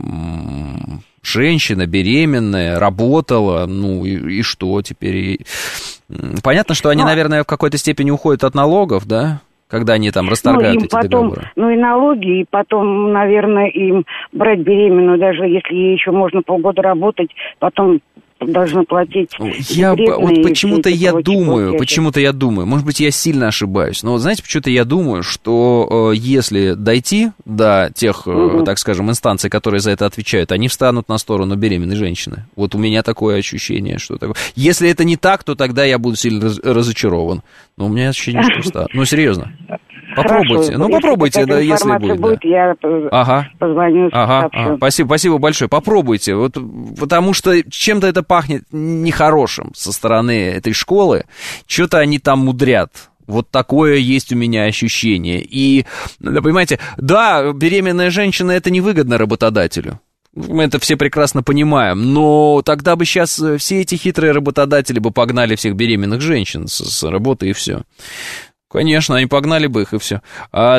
Женщина беременная, работала, ну и что теперь? Понятно, что они, наверное, в какой-то степени уходят от налогов, да? Когда они там расторгают эти договоры. Ну и налоги, и потом, наверное, им брать беременную, даже если ей еще можно полгода работать, потом должны платить. Вот почему-то я думаю, может быть, я сильно ошибаюсь, но вот знаете, почему-то я думаю, что если дойти до тех, так скажем, инстанций, которые за это отвечают, они встанут на сторону беременной женщины. Вот у меня такое ощущение, что такое. Если это не так, то тогда я буду сильно разочарован. Но у меня ощущение, что встанут. Ну, серьезно. Попробуйте. Хорошо, попробуйте, да, если будет. Я позвоню. Спасибо большое. Попробуйте. Вот, потому что чем-то это пахнет нехорошим со стороны этой школы. Что-то они там мудрят. Вот такое есть у меня ощущение. И, понимаете, да, беременная женщина — это невыгодно работодателю. Мы это все прекрасно понимаем, но тогда бы сейчас все эти хитрые работодатели бы погнали всех беременных женщин с работы и все. Конечно, они погнали бы их, и все. Да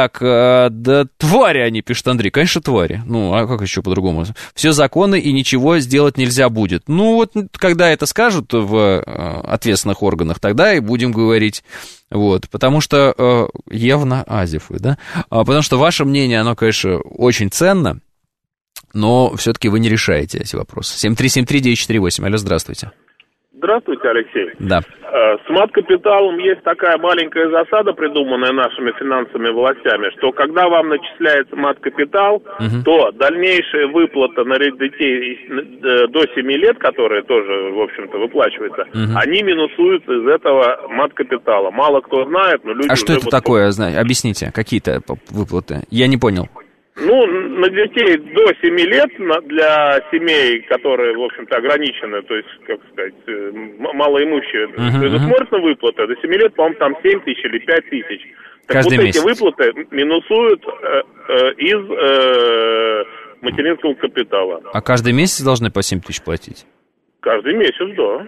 твари они, пишет Андрей. Конечно, твари. Ну, а как еще по-другому? Все законы, и ничего сделать нельзя будет. Ну, вот, когда это скажут в ответственных органах, тогда и будем говорить. Вот, потому что явно азифы, да? Потому что ваше мнение, оно, конечно, очень ценно, но все-таки вы не решаете эти вопросы. 7373948. Алло, здравствуйте. Здравствуйте, Алексей. Да. С мат-капиталом есть такая маленькая засада, придуманная нашими финансовыми властями, что когда вам начисляется мат-капитал, то дальнейшая выплата на детей до 7 лет, которые тоже, в общем-то, выплачиваются, они минусуются из этого мат-капитала. Мало кто знает, но люди... А что это такое? Объясните, какие-то выплаты? Я не понял. Ну, на детей до 7 лет, для семей, которые, в общем-то, ограничены, то есть, как сказать, малоимущие, предусмотрена выплата. До 7 лет, по-моему, там 7 тысяч или 5 тысяч. Так каждый вот месяц. Эти выплаты минусуют из материнского капитала. А каждый месяц должны по 7 тысяч платить? Каждый месяц, да.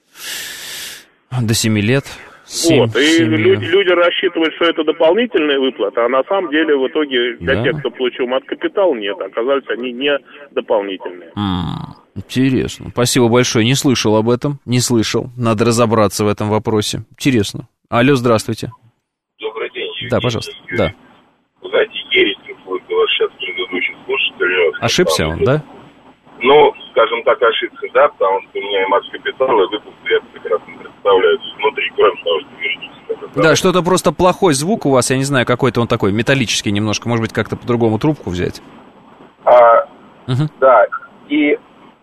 До 7 лет... Вот, и люди рассчитывают, что это дополнительная выплата, а на самом деле в итоге для тех, кто получил мат-капитал, нет, оказались они не дополнительные. Интересно. Спасибо большое. Не слышал об этом, не слышал. Надо разобраться в этом вопросе. Интересно. Алло, здравствуйте. Добрый день, Евгений. Да, пожалуйста. Да. Вы знаете, Ерестин, вот ваш сейчас предыдущий слушатель... Ошибся он, да? Ну, скажем так, ошибся, да, потому что у меня и мат-капитал, и выплаты я прекрасно представляю внутри, кроме того, что юридически. Да, что-то просто плохой звук у вас, я не знаю, какой-то он такой металлический немножко, может быть, как-то по-другому трубку взять? Да, и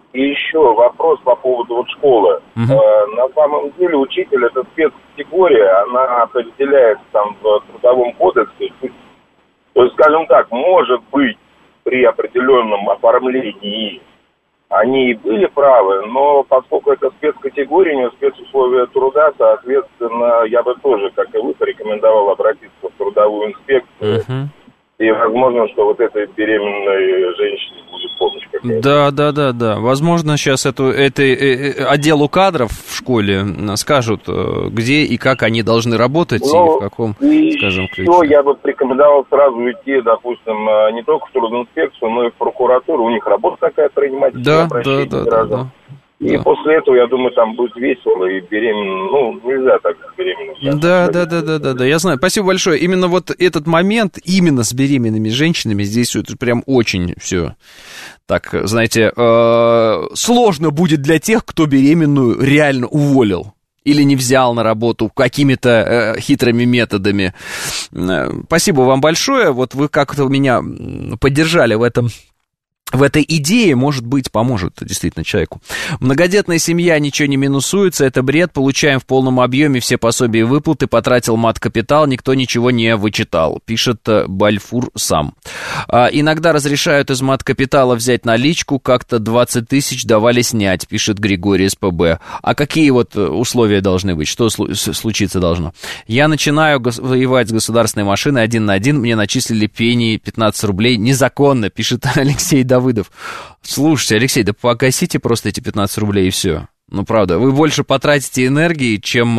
И еще вопрос по поводу вот школы. На самом деле учитель это спецкатегория, она определяется там в Трудовом кодексе. То есть, скажем так, может быть, при определенном оформлении они и были правы, но поскольку это спецкатегория, у него спецусловия труда, соответственно, я бы тоже, как и вы, порекомендовал обратиться в трудовую инспекцию. И возможно, что вот этой беременной женщине будет помощь какая-то. Да. Возможно, сейчас отделу кадров в школе скажут, где и как они должны работать, и в каком, скажем, ключе. Я бы порекомендовал сразу идти, допустим, не только в трудинспекцию, но и в прокуратуру. У них работа такая принимать обращения граждан. И после этого, я думаю, там будет весело и беременна. Нельзя так беременна. Да, я знаю. Спасибо большое. Именно вот этот момент, именно с беременными женщинами, здесь это прям очень все, так, знаете, сложно будет для тех, кто беременную реально уволил. Или не взял на работу какими-то хитрыми методами. Спасибо вам большое. Вот вы как-то меня поддержали в этой идее, может быть, поможет действительно человеку. Многодетная семья, ничего не минусуется, это бред, получаем в полном объеме все пособия и выплаты, потратил мат-капитал, никто ничего не вычитал, пишет Бальфур сам. Иногда разрешают из мат-капитала взять наличку, как-то 20 тысяч давали снять, пишет Григорий СПБ. А какие вот условия должны быть, что случиться должно? Я начинаю воевать с государственной машиной 1 на 1, мне начислили пени 15 рублей незаконно, пишет Алексей Давыдов. Слушайте, Алексей, да погасите просто эти 15 рублей и все. Ну, правда, вы больше потратите энергии, чем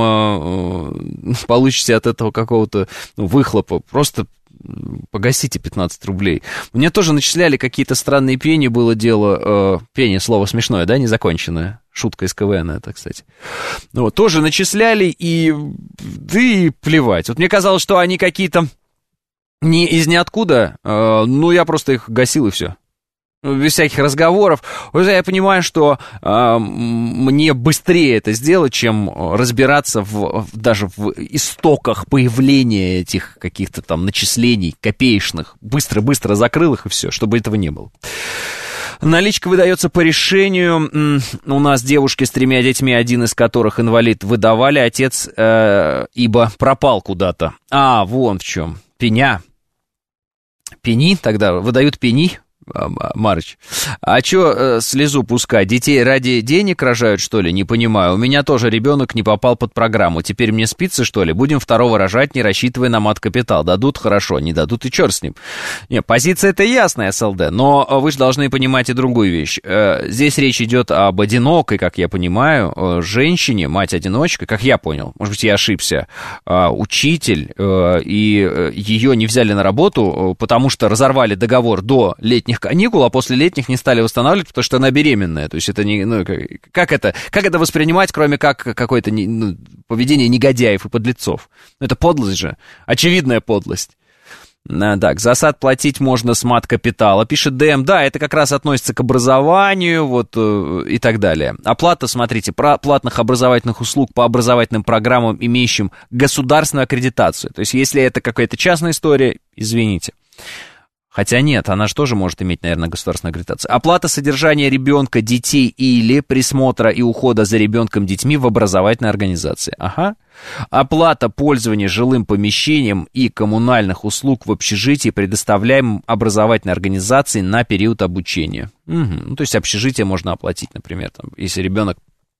получите от этого какого-то выхлопа. Просто погасите 15 рублей. Мне тоже начисляли какие-то странные пени, было дело. Пени, слово смешное, да, незаконченное. Шутка из КВН это, кстати. Вот, тоже начисляли, и плевать. Вот мне казалось, что они какие-то не из ниоткуда, я просто их гасил, и все. Без всяких разговоров. Я понимаю, что мне быстрее это сделать, чем разбираться даже в истоках появления этих каких-то там начислений копеечных. Быстро-быстро закрыл их, и все, чтобы этого не было. Наличка выдается по решению. У нас девушки с 3 детьми, один из которых инвалид, выдавали. Отец, ибо пропал куда-то. Вон в чем. Пеня. Пени тогда, выдают пени. Марыч, а чё слезу пускать? Детей ради денег рожают, что ли? Не понимаю. У меня тоже ребенок не попал под программу. Теперь мне спится, что ли? Будем второго рожать, не рассчитывая на мат-капитал. Дадут — хорошо, не дадут — и чёрт с ним. Не, позиция-то ясная, СЛД, но вы же должны понимать и другую вещь. Здесь речь идет об одинокой, как я понимаю, женщине, мать-одиночка, как я понял. Может быть, я ошибся. Учитель, и ее не взяли на работу, потому что разорвали договор до летних каникул, а после летних не стали восстанавливать, потому что она беременная. То есть это не... Как это воспринимать, кроме как какое-то поведение негодяев и подлецов? Это подлость же. Очевидная подлость. Так, за сад платить можно с мат-капитала, пишет ДМ. Да, это как раз относится к образованию, вот, и так далее. Оплата, смотрите, платных образовательных услуг по образовательным программам, имеющим государственную аккредитацию. То есть, если это какая-то частная история, извините. Хотя нет, она же тоже может иметь, наверное, государственную аккредитацию. Оплата содержания ребенка, детей или присмотра и ухода за ребенком, детьми в образовательной организации. Ага. Оплата пользования жилым помещением и коммунальных услуг в общежитии, предоставляемым образовательной организацией на период обучения. Угу. То есть общежитие можно оплатить, например, там, если ребенок,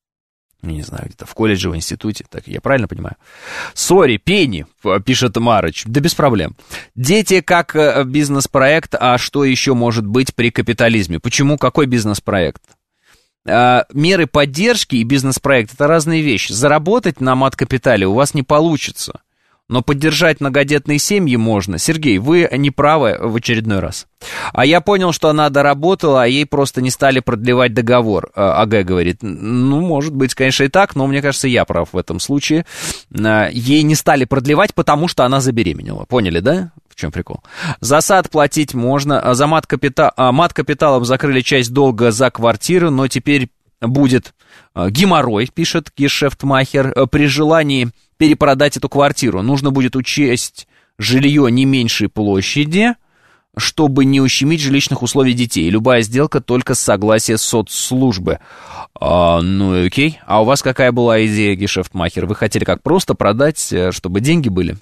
не знаю, где-то в колледже, в институте, так я правильно понимаю? Сори, пени, пишет Марыч, да без проблем. Дети как бизнес-проект, а что еще может быть при капитализме? Почему? Какой бизнес-проект? Меры поддержки и бизнес-проект — это разные вещи. Заработать на мат-капитале у вас не получится, но поддержать многодетные семьи можно. Сергей, вы не правы в очередной раз. А я понял, что она доработала, а ей просто не стали продлевать договор. АГ говорит, может быть, конечно, и так, но мне кажется, я прав в этом случае. Ей не стали продлевать, потому что она забеременела. Поняли, да? В чем прикол? За сад платить можно. За мат-капиталом закрыли часть долга за квартиру, но теперь будет геморрой, пишет Гешефтмахер, при желании перепродать эту квартиру. Нужно будет учесть жилье не меньшей площади, чтобы не ущемить жилищных условий детей. Любая сделка только с согласия соцслужбы. Ну окей. А у вас какая была идея, гешефтмахер? Вы хотели как, просто продать, чтобы деньги были?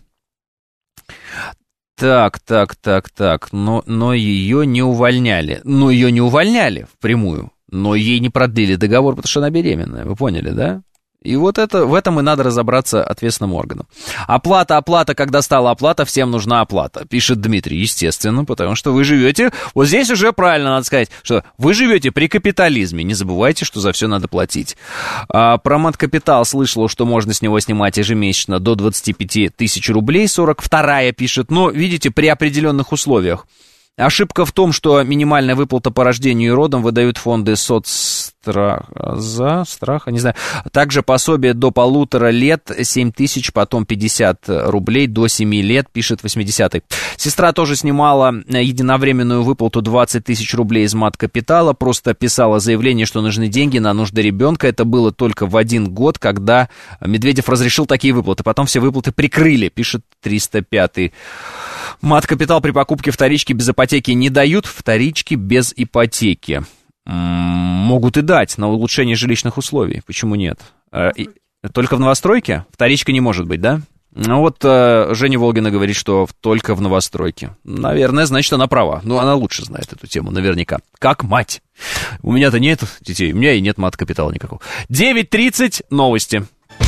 Так. Но ее не увольняли. Но ее не увольняли впрямую. Но ей не продлили договор, потому что она беременная. Вы поняли, да? И вот в этом и надо разобраться ответственным органам. Оплата, когда стала оплата, всем нужна оплата, пишет Дмитрий, естественно, потому что вы живете, вот здесь уже правильно надо сказать, что вы живете при капитализме, не забывайте, что за все надо платить. Про маткапитал слышал, что можно с него снимать ежемесячно до 25 тысяч рублей, 42-я пишет, но, видите, при определенных условиях. Ошибка в том, что минимальная выплата по рождению и родам выдают фонды соцстраха, не знаю. Также пособие до 1,5 лет 7 тысяч, потом 50 рублей до 7 лет, пишет 80-й. Сестра тоже снимала единовременную выплату 20 тысяч рублей из маткапитала, просто писала заявление, что нужны деньги на нужды ребенка. Это было только в 1 год, когда Медведев разрешил такие выплаты. Потом все выплаты прикрыли, пишет 305-й. Маткапитал при покупке вторички без ипотеки не дают, вторички без ипотеки. Могут и дать на улучшение жилищных условий. Почему нет? Только в новостройке? Вторичка не может быть, да? Ну вот Женя Волгина говорит, что только в новостройке. Наверное, значит, она права. Ну, она лучше знает эту тему, наверняка. Как мать. У меня-то нет детей, у меня и нет маткапитала никакого. 9:30, новости.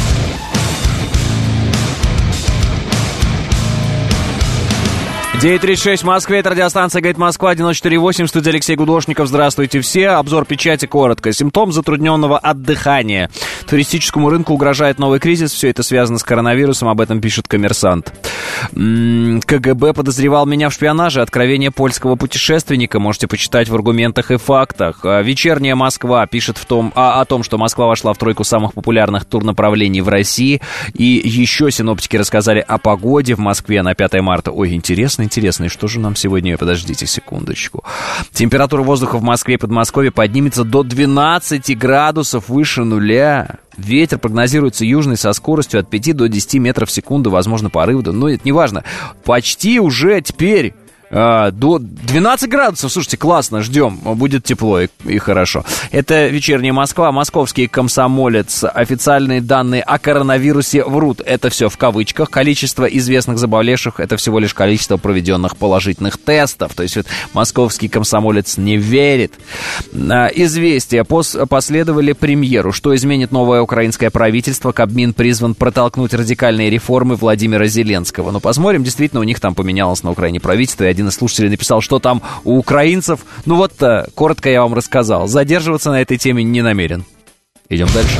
9:36 в Москве, это радиостанция «Говорит Москва», 94.8, студия Алексей Гудошников. Здравствуйте все. Обзор печати коротко. Симптом затрудненного отдыхания. Туристическому рынку угрожает новый кризис. Все это связано с коронавирусом, об этом пишет «Коммерсант». КГБ подозревал меня в шпионаже. Откровение польского путешественника можете почитать в аргументах и фактах. «Вечерняя Москва» пишет о том, что Москва вошла в тройку самых популярных турнаправлений в России. И еще синоптики рассказали о погоде в Москве на 5 марта. Ой, интересно, и что же нам сегодня... Подождите секундочку. Температура воздуха в Москве и Подмосковье поднимется до 12 градусов выше нуля. Ветер прогнозируется южный со скоростью от 5 до 10 метров в секунду, возможно, порывы, но это не важно. Почти уже теперь... до 12 градусов, слушайте, классно, ждем, будет тепло и хорошо. Это «Вечерняя Москва», московский комсомолец. Официальные данные о коронавирусе врут. Это все в кавычках. Количество известных заболевших — это всего лишь количество проведенных положительных тестов. То есть вот, московский комсомолец не верит. Известия последовали премьеру. Что изменит новое украинское правительство? Кабмин призван протолкнуть радикальные реформы Владимира Зеленского. Но посмотрим, действительно, у них там поменялось на Украине правительство, и один из слушателей написал, что там у украинцев. Ну вот, коротко я вам рассказал. Задерживаться на этой теме не намерен. Идем дальше.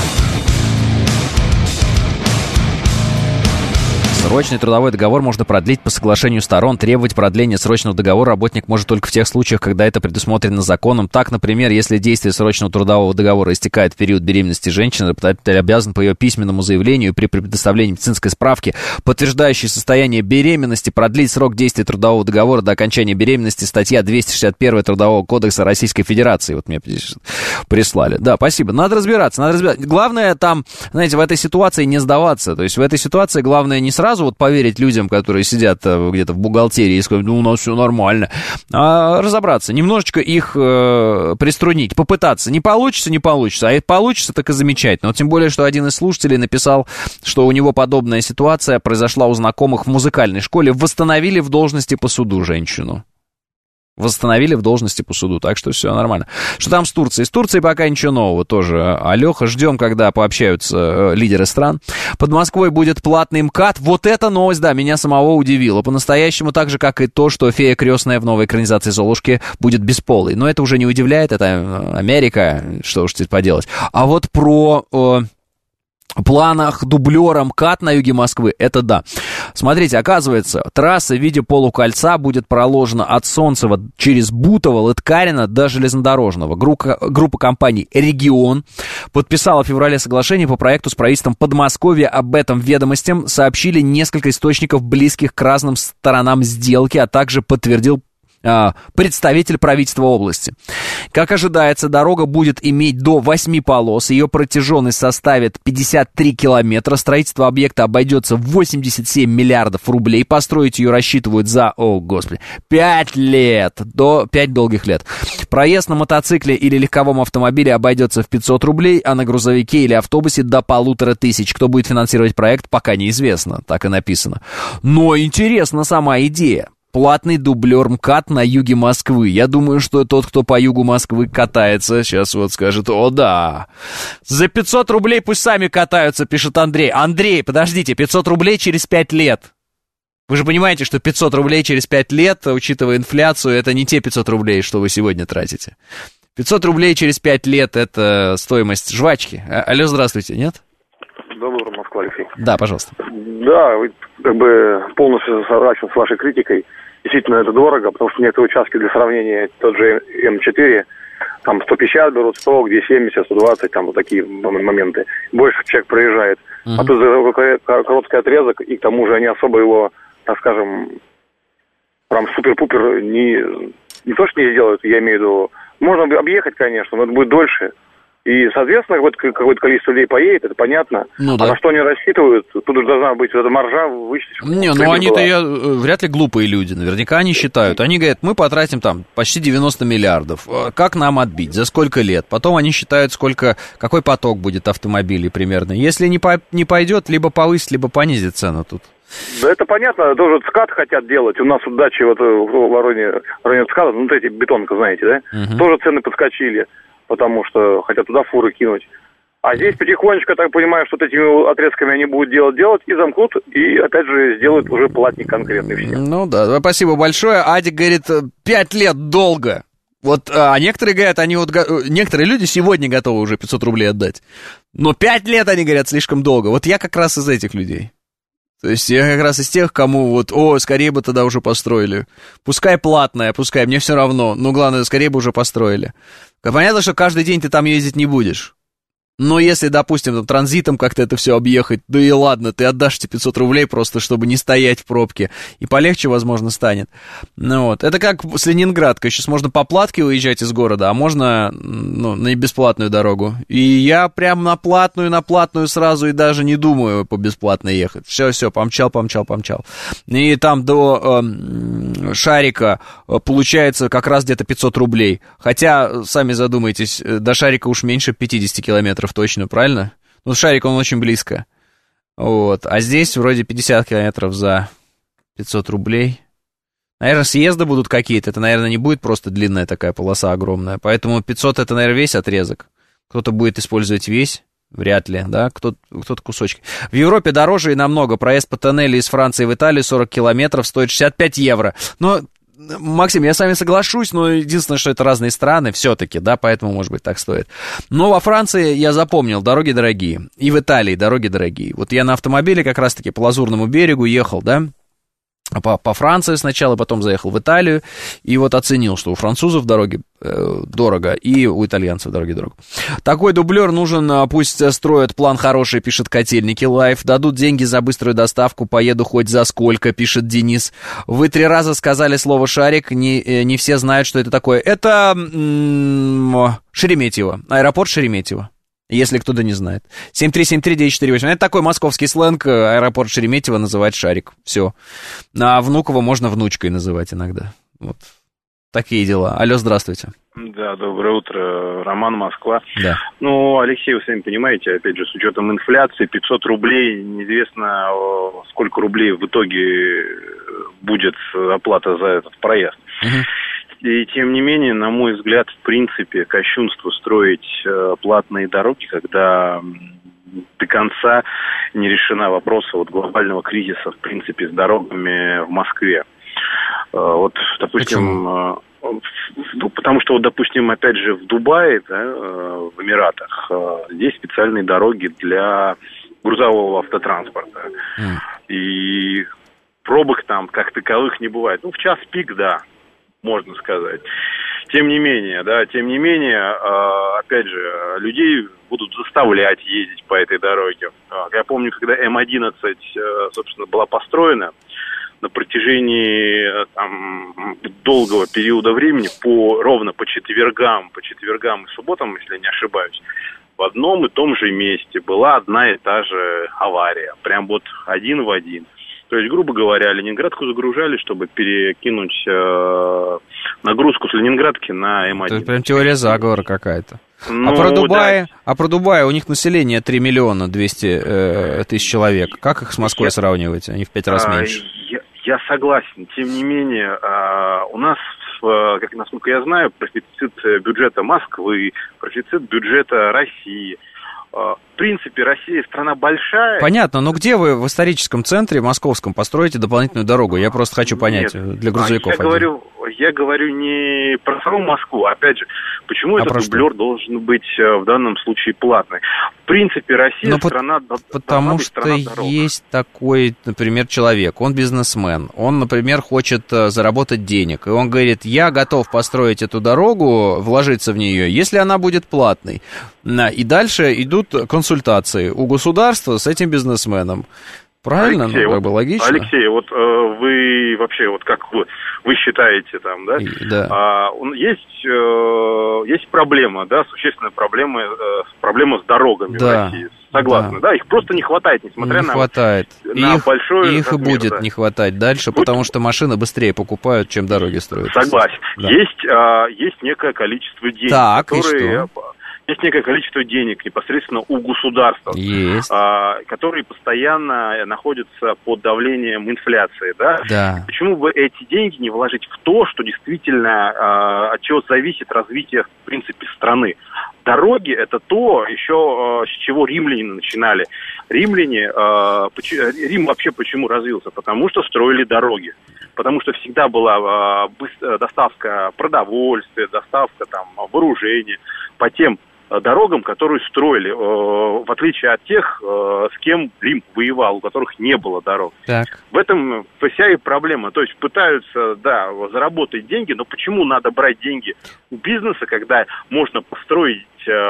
Срочный трудовой договор можно продлить по соглашению сторон. Требовать продления срочного договора работник может только в тех случаях, когда это предусмотрено законом. Так, например, если действие срочного трудового договора истекает в период беременности женщины, работодатель обязан по ее письменному заявлению при предоставлении медицинской справки, подтверждающей состояние беременности, продлить срок действия трудового договора до окончания беременности. Статья 261 Трудового кодекса Российской Федерации. Вот мне прислали. Да, спасибо. Надо разбираться. Главное там, знаете, в этой ситуации не сдаваться. То есть в этой ситуации главное не сразу вот поверить людям, которые сидят где-то в бухгалтерии и сказать, ну, у нас все нормально, а разобраться, немножечко их приструнить, попытаться. Не получится, а если получится, так и замечательно. Но тем более, что один из слушателей написал, что у него подобная ситуация произошла у знакомых в музыкальной школе. Восстановили в должности по суду женщину. Так что все нормально. Что там с Турцией? С Турцией пока ничего нового тоже. Алёха, ждем, когда пообщаются лидеры стран. Под Москвой будет платный МКАД. Вот эта новость, да, меня самого удивила. По-настоящему так же, как и то, что фея крестная в новой экранизации «Золушки» будет бесполой. Но это уже не удивляет, это Америка, что уж теперь поделать. А вот про... планах дублера МКАД на юге Москвы, это да. Смотрите, оказывается, трасса в виде полукольца будет проложена от Солнцева через Бутово, Лыткарино до Железнодорожного. Группа компаний «Регион» подписала в феврале соглашение по проекту с правительством Подмосковья. Об этом ведомостям сообщили несколько источников, близких к разным сторонам сделки, а также подтвердил представитель правительства области. Как ожидается, дорога будет иметь до 8 полос, ее протяженность составит 53 километра, строительство объекта обойдется в 87 миллиардов рублей, построить ее рассчитывают за, 5 лет, до 5 долгих лет. Проезд на мотоцикле или легковом автомобиле обойдется в 500 рублей, а на грузовике или автобусе до 1500. Кто будет финансировать проект, пока неизвестно, так и написано. Но интересна сама идея. Платный дублер МКАД на юге Москвы. Я думаю, что тот, кто по югу Москвы катается, сейчас вот скажет: о да, за 500 рублей пусть сами катаются, пишет Андрей. Андрей, подождите, 500 рублей через 5 лет. Вы же понимаете, что 500 рублей через 5 лет, учитывая инфляцию, это не те 500 рублей, что вы сегодня тратите. 500 рублей через 5 лет — это стоимость жвачки. Алло, здравствуйте, нет? Доброе утро, Москва, Алексей. Да, пожалуйста. Да, вы как бы полностью согласен с вашей критикой. Действительно, это дорого, потому что некоторые участки для сравнения, тот же М4, там 150 берут, 100, где 70, 120, там вот такие моменты. Больше человек проезжает. А тут короткий отрезок, и к тому же они особо его, так скажем, прям супер-пупер не то, что не сделают, я имею в виду, можно объехать, конечно, но это будет дольше. И, соответственно, какое-то количество людей поедет, это понятно. Ну, да. А на что они рассчитывают, тут уже должна быть эта маржа вычесть. Не, ну они-то вряд ли глупые люди, наверняка они считают. Они говорят, мы потратим там почти 90 миллиардов. Как нам отбить? За сколько лет? Потом они считают, какой поток будет автомобилей примерно. Если не пойдет, либо повысить, либо понизить цену тут. Да это понятно, тоже СКАД хотят делать. У нас вот дачи вот в районе СКАДа, ну, эти бетонка, знаете, да? Тоже цены подскочили, потому что хотят туда фуры кинуть. А здесь потихонечку, я так понимаю, что вот этими отрезками они будут делать и замкнут, и опять же сделают уже платник конкретный все. Ну да, спасибо большое. Адик говорит, 5 лет долго. Вот, а некоторые говорят, некоторые люди сегодня готовы уже 500 рублей отдать. Но 5 лет, они говорят, слишком долго. Вот я как раз из этих людей. То есть я как раз из тех, кому скорее бы тогда уже построили. Пускай платная, пускай, мне все равно. Но главное, скорее бы уже построили. Понятно, что каждый день ты там ездить не будешь. Но если, допустим, там, транзитом как-то это все объехать, да и ладно, ты отдашь эти 500 рублей просто, чтобы не стоять в пробке. И полегче, возможно, станет. Ну вот. Это как с Ленинградкой. Сейчас можно по платке уезжать из города, а можно на бесплатную дорогу. И я прям на платную сразу и даже не думаю по бесплатной ехать. Все, помчал. И там до Шарика получается как раз где-то 500 рублей. Хотя, сами задумайтесь, до Шарика уж меньше 50 километров точно, правильно? Ну, Шарик, он очень близко. Вот. А здесь вроде 50 километров за 500 рублей. Наверное, съезды будут какие-то. Это, наверное, не будет просто длинная такая полоса огромная. Поэтому 500 это, наверное, весь отрезок. Кто-то будет использовать весь. Вряд ли, да, кто-то кусочки. В Европе дороже и намного. Проезд по тоннелю из Франции в Италию 40 километров стоит 65 евро. Но, Максим, я с вами соглашусь, но единственное, что это разные страны все-таки, да, поэтому, может быть, так стоит. Но во Франции, я запомнил, дороги дорогие. И в Италии дороги дорогие. Вот я на автомобиле как раз-таки по Лазурному берегу ехал, да, по Франции сначала, потом заехал в Италию, и вот оценил, что у французов дороги дорого, и у итальянцев дороги дорого. Такой дублер нужен, пусть строят план хороший, пишет Котельники Лайф. Дадут деньги за быструю доставку, поеду хоть за сколько, пишет Денис. Вы 3 раза сказали слово «шарик», не все знают, что это такое. Это Шереметьево, аэропорт Шереметьево. Если кто-то не знает. 7373948. Это такой московский сленг. Аэропорт Шереметьево называть шарик. Все. А Внуково можно внучкой называть иногда. Вот. Такие дела. Алло, здравствуйте. Да, доброе утро. Роман, Москва. Да. Ну, Алексей, вы сами понимаете, опять же, с учетом инфляции, 500 рублей, неизвестно, сколько рублей в итоге будет оплата за этот проезд. И тем не менее, на мой взгляд, в принципе, кощунство строить платные дороги, когда до конца не решена вопроса глобального кризиса, в принципе, с дорогами в Москве. Вот, допустим, потому что, допустим, опять же, в Дубае, да, в Эмиратах, здесь специальные дороги для грузового автотранспорта. И пробок там как таковых не бывает. Ну, в час пик, да, можно сказать. Тем не менее, опять же, людей будут заставлять ездить по этой дороге. Я помню, когда М11, собственно, была построена, на протяжении долгого периода времени ровно по четвергам и субботам, если не ошибаюсь, в одном и том же месте была одна и та же авария, прям вот один в один. То есть, грубо говоря, Ленинградку загружали, чтобы перекинуть нагрузку с Ленинградки на М1. Это прям теория заговора какая-то. А про Дубай, у них население 3 миллиона 200 тысяч человек. Как их с Москвой сравнивать? Они в 5 раз меньше. Я согласен. Тем не менее, у нас, насколько я знаю, профицит бюджета Москвы, профицит бюджета России. В принципе, Россия страна большая. Понятно, но где вы в историческом центре московском построите дополнительную дорогу? Я просто хочу понять, для грузовиков. Я говорю не про саму Москву. Опять же, почему этот дублер должен быть в данном случае платный? В принципе, Россия страна... Потому что есть такой, например, человек, он бизнесмен, он, например, хочет заработать денег, и он говорит, я готов построить эту дорогу, вложиться в нее, если она будет платной. И дальше идут консультации у государства с этим бизнесменом. Правильно? Алексей, как бы логично. Алексей, вот вы вообще, вот как вы считаете там, да? Есть проблема, да, существенная проблема с дорогами в России. Согласны, да? Их просто не хватает, несмотря на большое их размер, и будет не хватать дальше, потому что машины быстрее покупают, чем дороги строят. Согласен. Да. Есть некое количество денег, которые... Есть некое количество денег непосредственно у государства, которые постоянно находятся под давлением инфляции. Да? Почему бы эти деньги не вложить в то, что действительно от чего зависит развитие, в принципе, страны? Дороги – это то, еще с чего римляне начинали. Рим вообще почему развился? Потому что строили дороги. Потому что всегда была доставка продовольствия, доставка вооружения по тем дорогам, которые строили, в отличие от тех, с кем Рим воевал, у которых не было дорог. Так. В этом вся и проблема. То есть пытаются, заработать деньги, но почему надо брать деньги у бизнеса, когда можно построить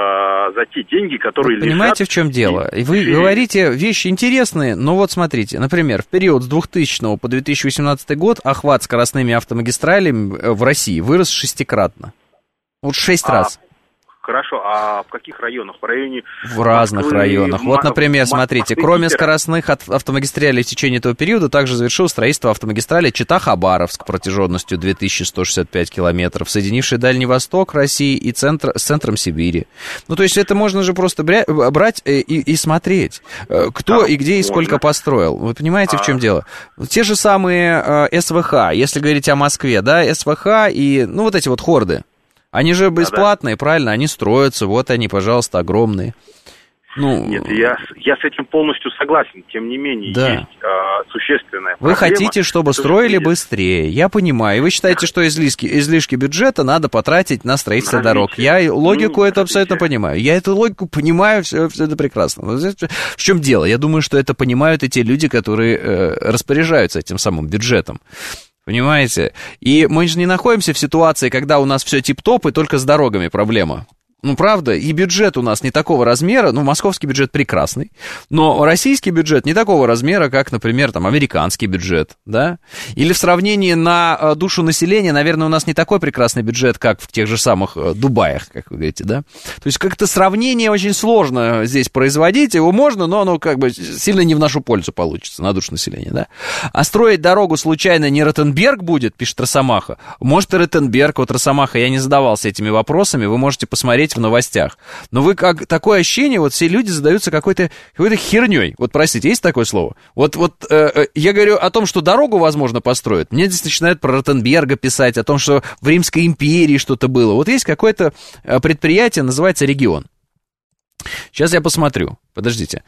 за те деньги, которые лежат... Понимаете, в чем дело? И вы говорите вещи интересные, но вот смотрите, например, в период с 2000 по 2018 год охват скоростными автомагистралями в России вырос 6-кратно. Вот 6 раз. Хорошо, а в каких районах? В районе... В разных районах. Вот, например, смотрите, кроме скоростных автомагистралей в течение этого периода, также завершилось строительство автомагистрали Чита-Хабаровск протяженностью 2165 километров, соединившей Дальний Восток России и с центром Сибири. Ну, то есть это можно же просто брать и смотреть, кто и где и сколько построил. Вы понимаете, в чем дело? Те же самые СВХ, если говорить о Москве, да, СВХ и, вот эти вот хорды. Они же бесплатные, правильно? Они строятся, вот они, пожалуйста, огромные. Нет, я с этим полностью согласен. Тем не менее, есть существенная проблема. Вы хотите, чтобы строили быстрее, я понимаю. И вы считаете, что излишки бюджета надо потратить на строительство дорог. Я логику эту абсолютно понимаю. Я эту логику понимаю, все это прекрасно. Но в чем дело? Я думаю, что это понимают и те люди, которые распоряжаются этим самым бюджетом. Понимаете? И мы же не находимся в ситуации, когда у нас все тип-топ и только с дорогами проблема. Правда, и бюджет у нас не такого размера, московский бюджет прекрасный, но российский бюджет не такого размера, как, например, американский бюджет, да? Или в сравнении на душу населения, наверное, у нас не такой прекрасный бюджет, как в тех же самых Дубаях, как вы говорите, да? То есть как-то сравнение очень сложно здесь производить, его можно, но оно сильно не в нашу пользу получится, на душу населения, да? А строить дорогу случайно не Ротенберг будет, пишет Росомаха, может и Ротенберг, вот Росомаха, я не задавался этими вопросами, вы можете посмотреть в новостях. Но такое ощущение, все люди задаются какой-то херней. Вот, простите, есть такое слово? Я говорю о том, что дорогу, возможно, построят. Мне здесь начинают про Ротенберга писать, о том, что в Римской империи что-то было. Вот есть какое-то предприятие, называется «Регион». Сейчас я посмотрю. Подождите.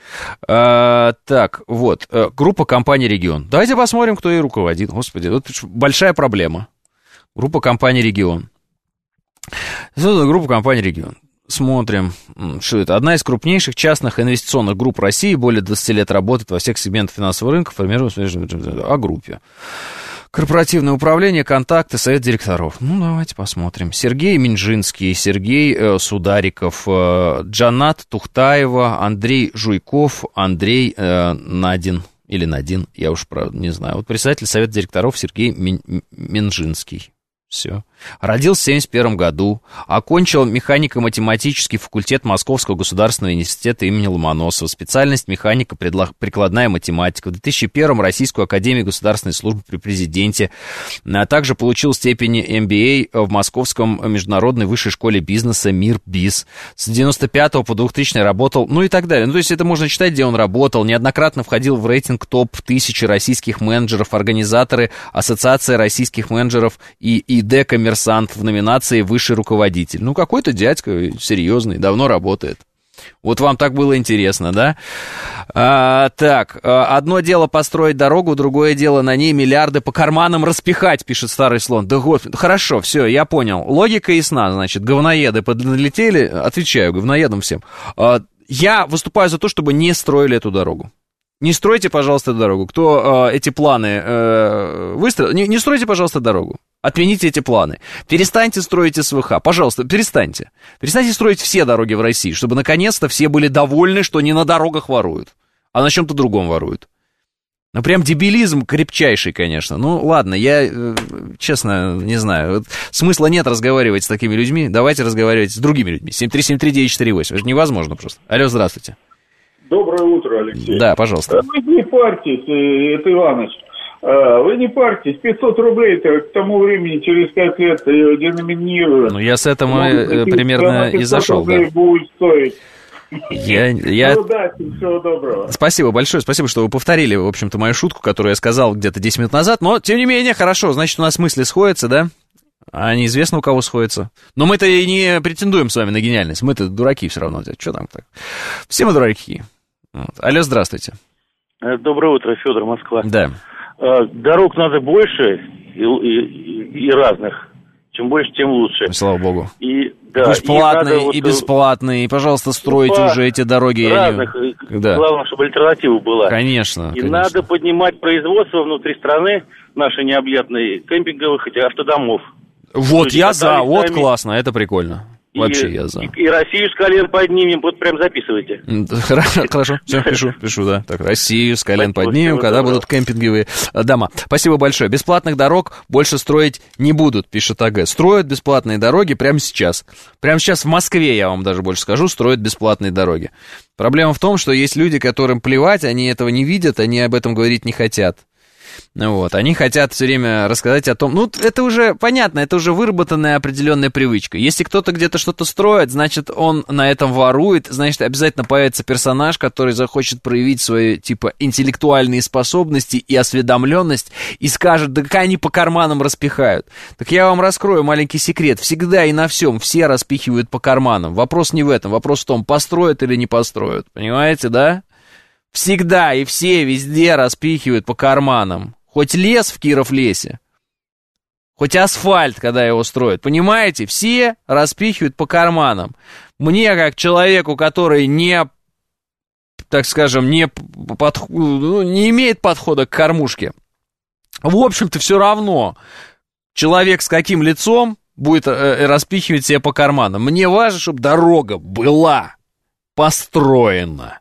Группа компаний «Регион». Давайте посмотрим, кто ей руководит. Господи, большая проблема. Группа компаний «Регион». Группа компаний «Регион». Смотрим, что это. Одна из крупнейших частных инвестиционных групп России, более 20 лет работает во всех сегментах финансового рынка, формирует о группе. Корпоративное управление, контакты, совет директоров. Давайте посмотрим. Сергей Минжинский, Сергей Судариков, Джанат Тухтаева, Андрей Жуйков, Андрей Надин. или Надин, я уж, правда, не знаю. Вот председатель совета директоров Сергей Минжинский. Все. Родился в 1971 году, окончил механико-математический факультет Московского государственного университета имени Ломоносова, специальность механико-прикладная математика. В 2001 Российскую академию государственной службы при президенте, а также получил степень MBA в Московском международной высшей школе бизнеса МИРБИЗ. С 1995 по 2000 работал, ну и так далее. Ну, то есть это можно читать, где он работал. Неоднократно входил в рейтинг топ-1000 российских менеджеров, организаторы Ассоциации российских менеджеров и ИД «Коммерсант» в номинации «Высший руководитель». Ну, какой-то дядька серьезный, давно работает. Вот вам так было интересно, да? Одно дело построить дорогу, другое дело на ней миллиарды по карманам распихать, пишет Старый Слон. Да господи, хорошо, все, я понял. Логика ясна, значит, говноеды подлетели, отвечаю, говноедам всем. Я выступаю за то, чтобы не строили эту дорогу. Не стройте, пожалуйста, дорогу. Кто эти планы выстроил, не стройте, пожалуйста, дорогу. Отмените эти планы. Перестаньте строить СВХ. Пожалуйста, перестаньте. Перестаньте строить все дороги в России, чтобы наконец-то все были довольны, что не на дорогах воруют, а на чем-то другом воруют. Ну, прям дебилизм крепчайший, конечно. Ну, ладно, я, честно, не знаю. Вот, смысла нет разговаривать с такими людьми. Давайте разговаривать с другими людьми. 7373948. Это же невозможно просто. Алло, здравствуйте. Доброе утро, Алексей. Да, пожалуйста. Вы не парьтесь, это Иваныч. Вы не парьтесь, 500 рублей-то к тому времени, через 5 лет деноминируют. Ну, я с этого примерно и зашел, да. Будет стоить. Всего доброго. Спасибо большое, спасибо, что вы повторили, в общем-то, мою шутку, которую я сказал где-то 10 минут назад, но, тем не менее, хорошо, значит, у нас мысли сходятся, да? А неизвестно, у кого сходятся. Но мы-то и не претендуем с вами на гениальность, мы-то дураки все равно. Что там так? Все мы дураки. Вот. Алло, здравствуйте. Доброе утро, Федор, Москва. Да. Дорог надо больше и разных. Чем больше, тем лучше. Слава богу. И, да, и платные, и бесплатные. И, пожалуйста, стройте уже эти дороги. Разных. Да. Главное, чтобы альтернатива была. Конечно. И надо поднимать производство внутри страны, нашей необъятной, кемпинговых автодомов. Вот я за, вот классно, это прикольно. Вообще я за. И Россию с колен поднимем, вот прям записывайте. Хорошо, все, пишу, да. Так, Россию с колен поднимем, когда будут кемпинговые дома. Спасибо большое. Бесплатных дорог больше строить не будут, пишет АГ. Строят бесплатные дороги прямо сейчас. Прямо сейчас в Москве, я вам даже больше скажу, строят бесплатные дороги. Проблема в том, что есть люди, которым плевать, они этого не видят, они об этом говорить не хотят. Вот, они хотят все время рассказать о том, ну, это уже понятно, это уже выработанная определенная привычка. Если кто-то где-то что-то строит, значит, он на этом ворует, значит, обязательно появится персонаж, который захочет проявить свои, типа, интеллектуальные способности и осведомленность и скажет, да как они по карманам распихают. Так я вам раскрою маленький секрет. Всегда и на всем все распихивают по карманам. Вопрос не в этом, вопрос в том, построят или не построят. Понимаете, да? Всегда и все везде распихивают по карманам. Хоть лес в Киров-лесе, хоть асфальт, когда его строят. Понимаете? Все распихивают по карманам. Мне, как человеку, который не, так скажем, не имеет подхода к кормушке, в общем-то, все равно, человек с каким лицом будет распихивать себе по карманам. Мне важно, чтобы дорога была построена.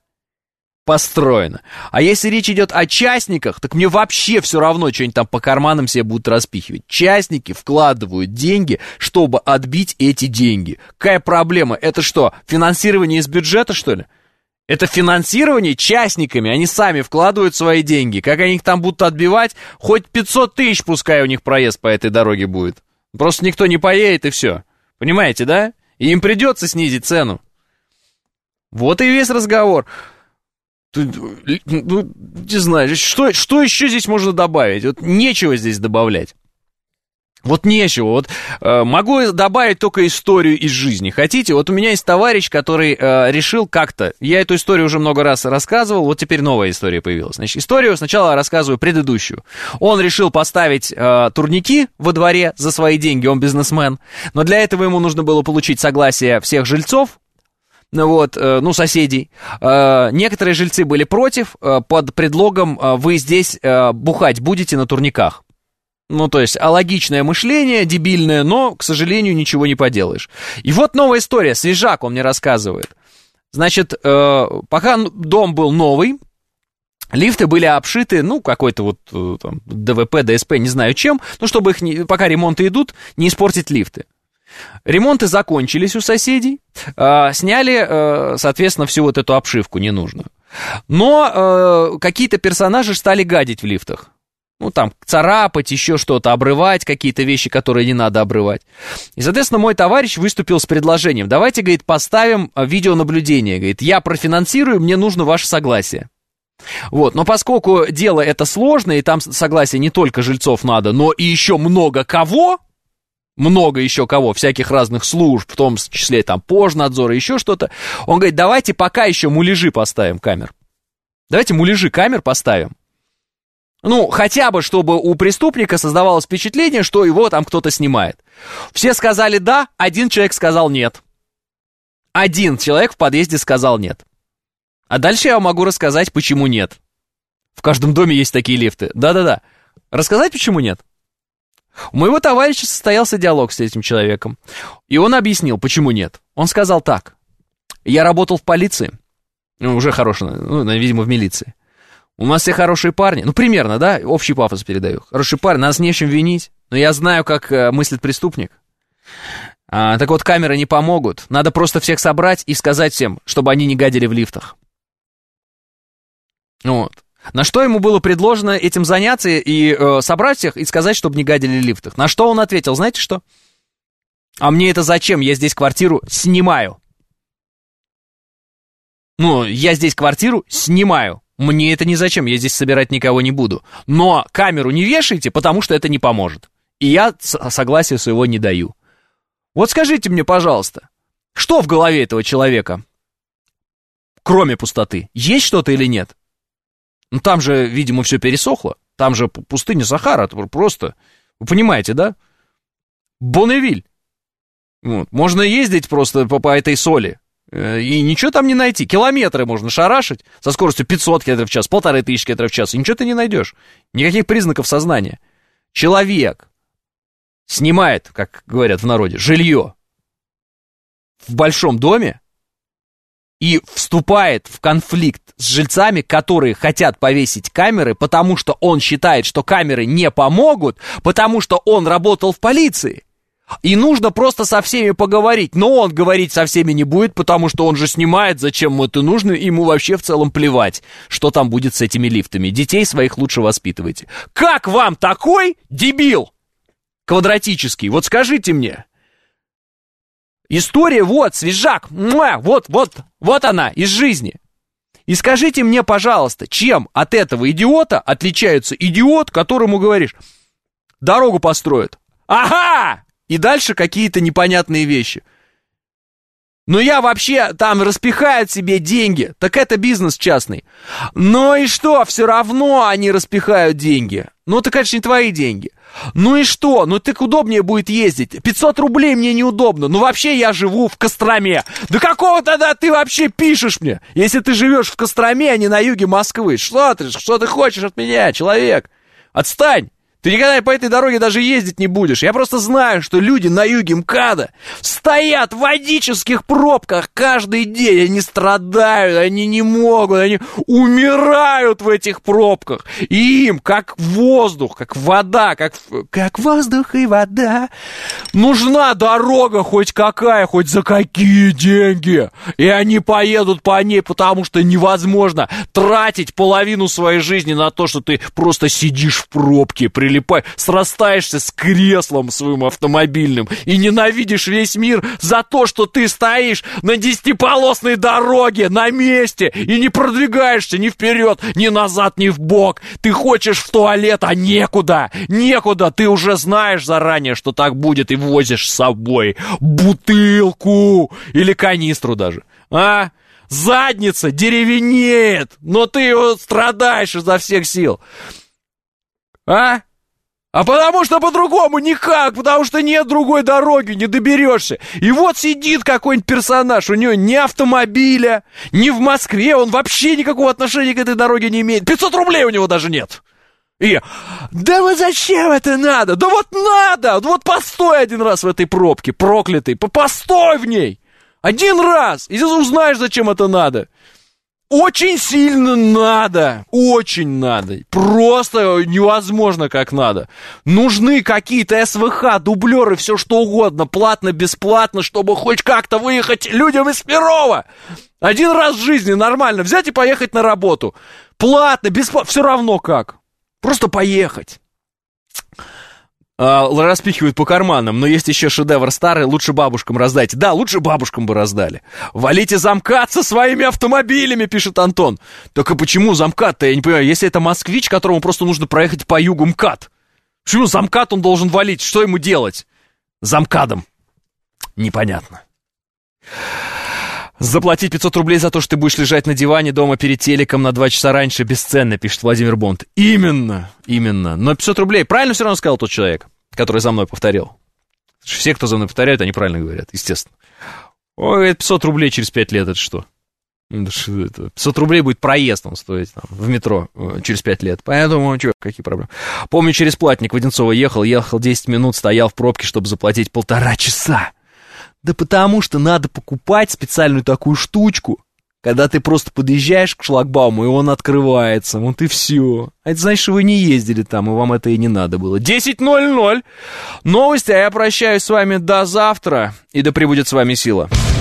А если речь идет о частниках, так мне вообще все равно, что они там по карманам себе будут распихивать. Частники вкладывают деньги, чтобы отбить эти деньги. Какая проблема? Это что, финансирование из бюджета, что ли? Это финансирование частниками, они сами вкладывают свои деньги. Как они их там будут отбивать? Хоть 500 тысяч пускай у них проезд по этой дороге будет. Просто никто не поедет и все. Понимаете, да? И им придется снизить цену. Вот и весь разговор. Ну, не знаю, что еще здесь можно добавить? Вот нечего здесь добавлять. Вот нечего. Вот могу добавить только историю из жизни. Хотите? Вот у меня есть товарищ, который решил как-то... Я эту историю уже много раз рассказывал, вот теперь новая история появилась. Значит, историю сначала рассказываю предыдущую. Он решил поставить турники во дворе за свои деньги, он бизнесмен. Но для этого ему нужно было получить согласие всех жильцов. Вот, ну, соседей. Некоторые жильцы были против, под предлогом вы здесь бухать будете на турниках. Ну, то есть, алогичное мышление, дебильное, но, к сожалению, ничего не поделаешь. И вот новая история, свежак, он мне рассказывает. Значит, пока дом был новый, Лифты были обшиты, какой-то вот там, ДВП, ДСП, не знаю чем, чтобы их, пока ремонты идут, не испортить лифты. Ремонты закончились у соседей, сняли, соответственно, всю вот эту обшивку ненужную. Но какие-то персонажи стали гадить в лифтах. Там, царапать, еще что-то, обрывать какие-то вещи, которые не надо обрывать. И, соответственно, мой товарищ выступил с предложением. Давайте, говорит, поставим видеонаблюдение. Говорит, я профинансирую, мне нужно ваше согласие. Вот, но поскольку дело это сложное, и там согласие не только жильцов надо, но и еще много еще кого, всяких разных служб, в том числе там Пожнадзора, еще что-то, он говорит, давайте пока еще муляжи поставим камер. Давайте муляжи камер поставим. Хотя бы, чтобы у преступника создавалось впечатление, что его там кто-то снимает. Все сказали да, один человек сказал нет. Один человек в подъезде сказал нет. А дальше я вам могу рассказать, почему нет. В каждом доме есть такие лифты. Да-да-да. Рассказать, почему нет? У моего товарища состоялся диалог с этим человеком. И он объяснил, почему нет. Он сказал так. Я работал в полиции. Уже хороший, видимо, в милиции. У нас все хорошие парни. Примерно, да? Общий пафос передаю. Хорошие парни, нас не в чем винить. Но я знаю, как мыслит преступник. Так вот, камеры не помогут. Надо просто всех собрать и сказать всем, чтобы они не гадили в лифтах. Вот. На что ему было предложено этим заняться и собрать всех и сказать, чтобы не гадили в лифтах. На что он ответил, знаете что? А мне это зачем? Я здесь квартиру снимаю. Я здесь квартиру снимаю. Мне это не зачем, я здесь собирать никого не буду. Но камеру не вешайте, потому что это не поможет. И я согласия своего не даю. Вот скажите мне, пожалуйста, что в голове этого человека, кроме пустоты, есть что-то или нет? Там же, видимо, все пересохло. Там же пустыня Сахара, просто, вы понимаете, да? Бонневиль. Можно ездить просто по этой соли. И ничего там не найти. Километры можно шарашить со скоростью 500 км в час, 1500 км в час. И ничего ты не найдешь. Никаких признаков сознания. Человек снимает, как говорят в народе, жилье в большом доме и вступает в конфликт с жильцами, которые хотят повесить камеры, потому что он считает, что камеры не помогут, потому что он работал в полиции. И нужно просто со всеми поговорить. Но он говорить со всеми не будет, потому что он же снимает, зачем ему это нужно, ему вообще в целом плевать, что там будет с этими лифтами. Детей своих лучше воспитывайте. Как вам такой дебил квадратический? Вот скажите мне. История, свежак, вот она, из жизни. И скажите мне, пожалуйста, чем от этого идиота отличается идиот, которому говоришь, дорогу построят? Ага! И дальше какие-то непонятные вещи. Я вообще там распихают себе деньги. Так это бизнес частный. И что, все равно они распихают деньги. Так это же не твои деньги. И что? Так удобнее будет ездить. 500 рублей мне неудобно. Вообще я живу в Костроме. Да какого тогда ты вообще пишешь мне? Если ты живешь в Костроме, а не на юге Москвы. Что ты хочешь от меня, человек? Отстань. Ты никогда по этой дороге даже ездить не будешь. Я просто знаю, что люди на юге МКАДа стоят в водических пробках каждый день. Они страдают, они не могут, они умирают в этих пробках. И им, как воздух, как вода, как воздух и вода, нужна дорога хоть какая, хоть за какие деньги. И они поедут по ней, потому что невозможно тратить половину своей жизни на то, что ты просто сидишь в пробке, срастаешься с креслом своим автомобильным и ненавидишь весь мир за то, что ты стоишь на 10-полосной дороге на месте и не продвигаешься ни вперед, ни назад, ни вбок. Ты хочешь в туалет, а некуда. Ты уже знаешь заранее, что так будет, и возишь с собой бутылку или канистру даже. Задница деревенеет, но ты страдаешь изо всех сил. А потому что по-другому никак, потому что нет другой дороги, не доберешься. И вот сидит какой-нибудь персонаж, у него ни автомобиля, ни в Москве, он вообще никакого отношения к этой дороге не имеет. 500 рублей у него даже нет. И да зачем это надо? Да надо, постой один раз в этой пробке, проклятый, постой в ней. Один раз, и ты узнаешь, зачем это надо. очень сильно надо, очень надо, просто невозможно как надо. Нужны какие-то СВХ, дублеры, все что угодно, платно, бесплатно, чтобы хоть как-то выехать людям из Перова. Один раз в жизни нормально взять и поехать на работу. Платно, бесплатно, все равно как. Просто поехать. Распихивают по карманам, но есть еще шедевр старый, лучше бабушкам раздайте. Да, лучше бабушкам бы раздали. Валите замкат со своими автомобилями, пишет Антон. Только почему замкат-то, я не понимаю, если это москвич, которому просто нужно проехать по югу МКАД. Почему замкат он должен валить? Что ему делать? Замкадом. Непонятно. Заплатить 500 рублей за то, что ты будешь лежать на диване дома перед телеком на 2 часа раньше, бесценно, пишет Владимир Бонд. Именно. Но 500 рублей, правильно все равно сказал тот человек, который за мной повторил. Все, кто за мной повторяют, они правильно говорят, естественно. Ой, 500 рублей через 5 лет, это что? 500 рублей будет проезд он стоить там, в метро через 5 лет. Поэтому, какие проблемы? Помню, через Платник в Одинцово ехал 10 минут, стоял в пробке, чтобы заплатить 1,5 часа. Да потому что надо покупать специальную такую штучку, когда ты просто подъезжаешь к шлагбауму, и он открывается, вот и все. А это значит, что вы не ездили там, и вам это и не надо было. 10:00. Новости, а я прощаюсь с вами до завтра, и да пребудет с вами сила.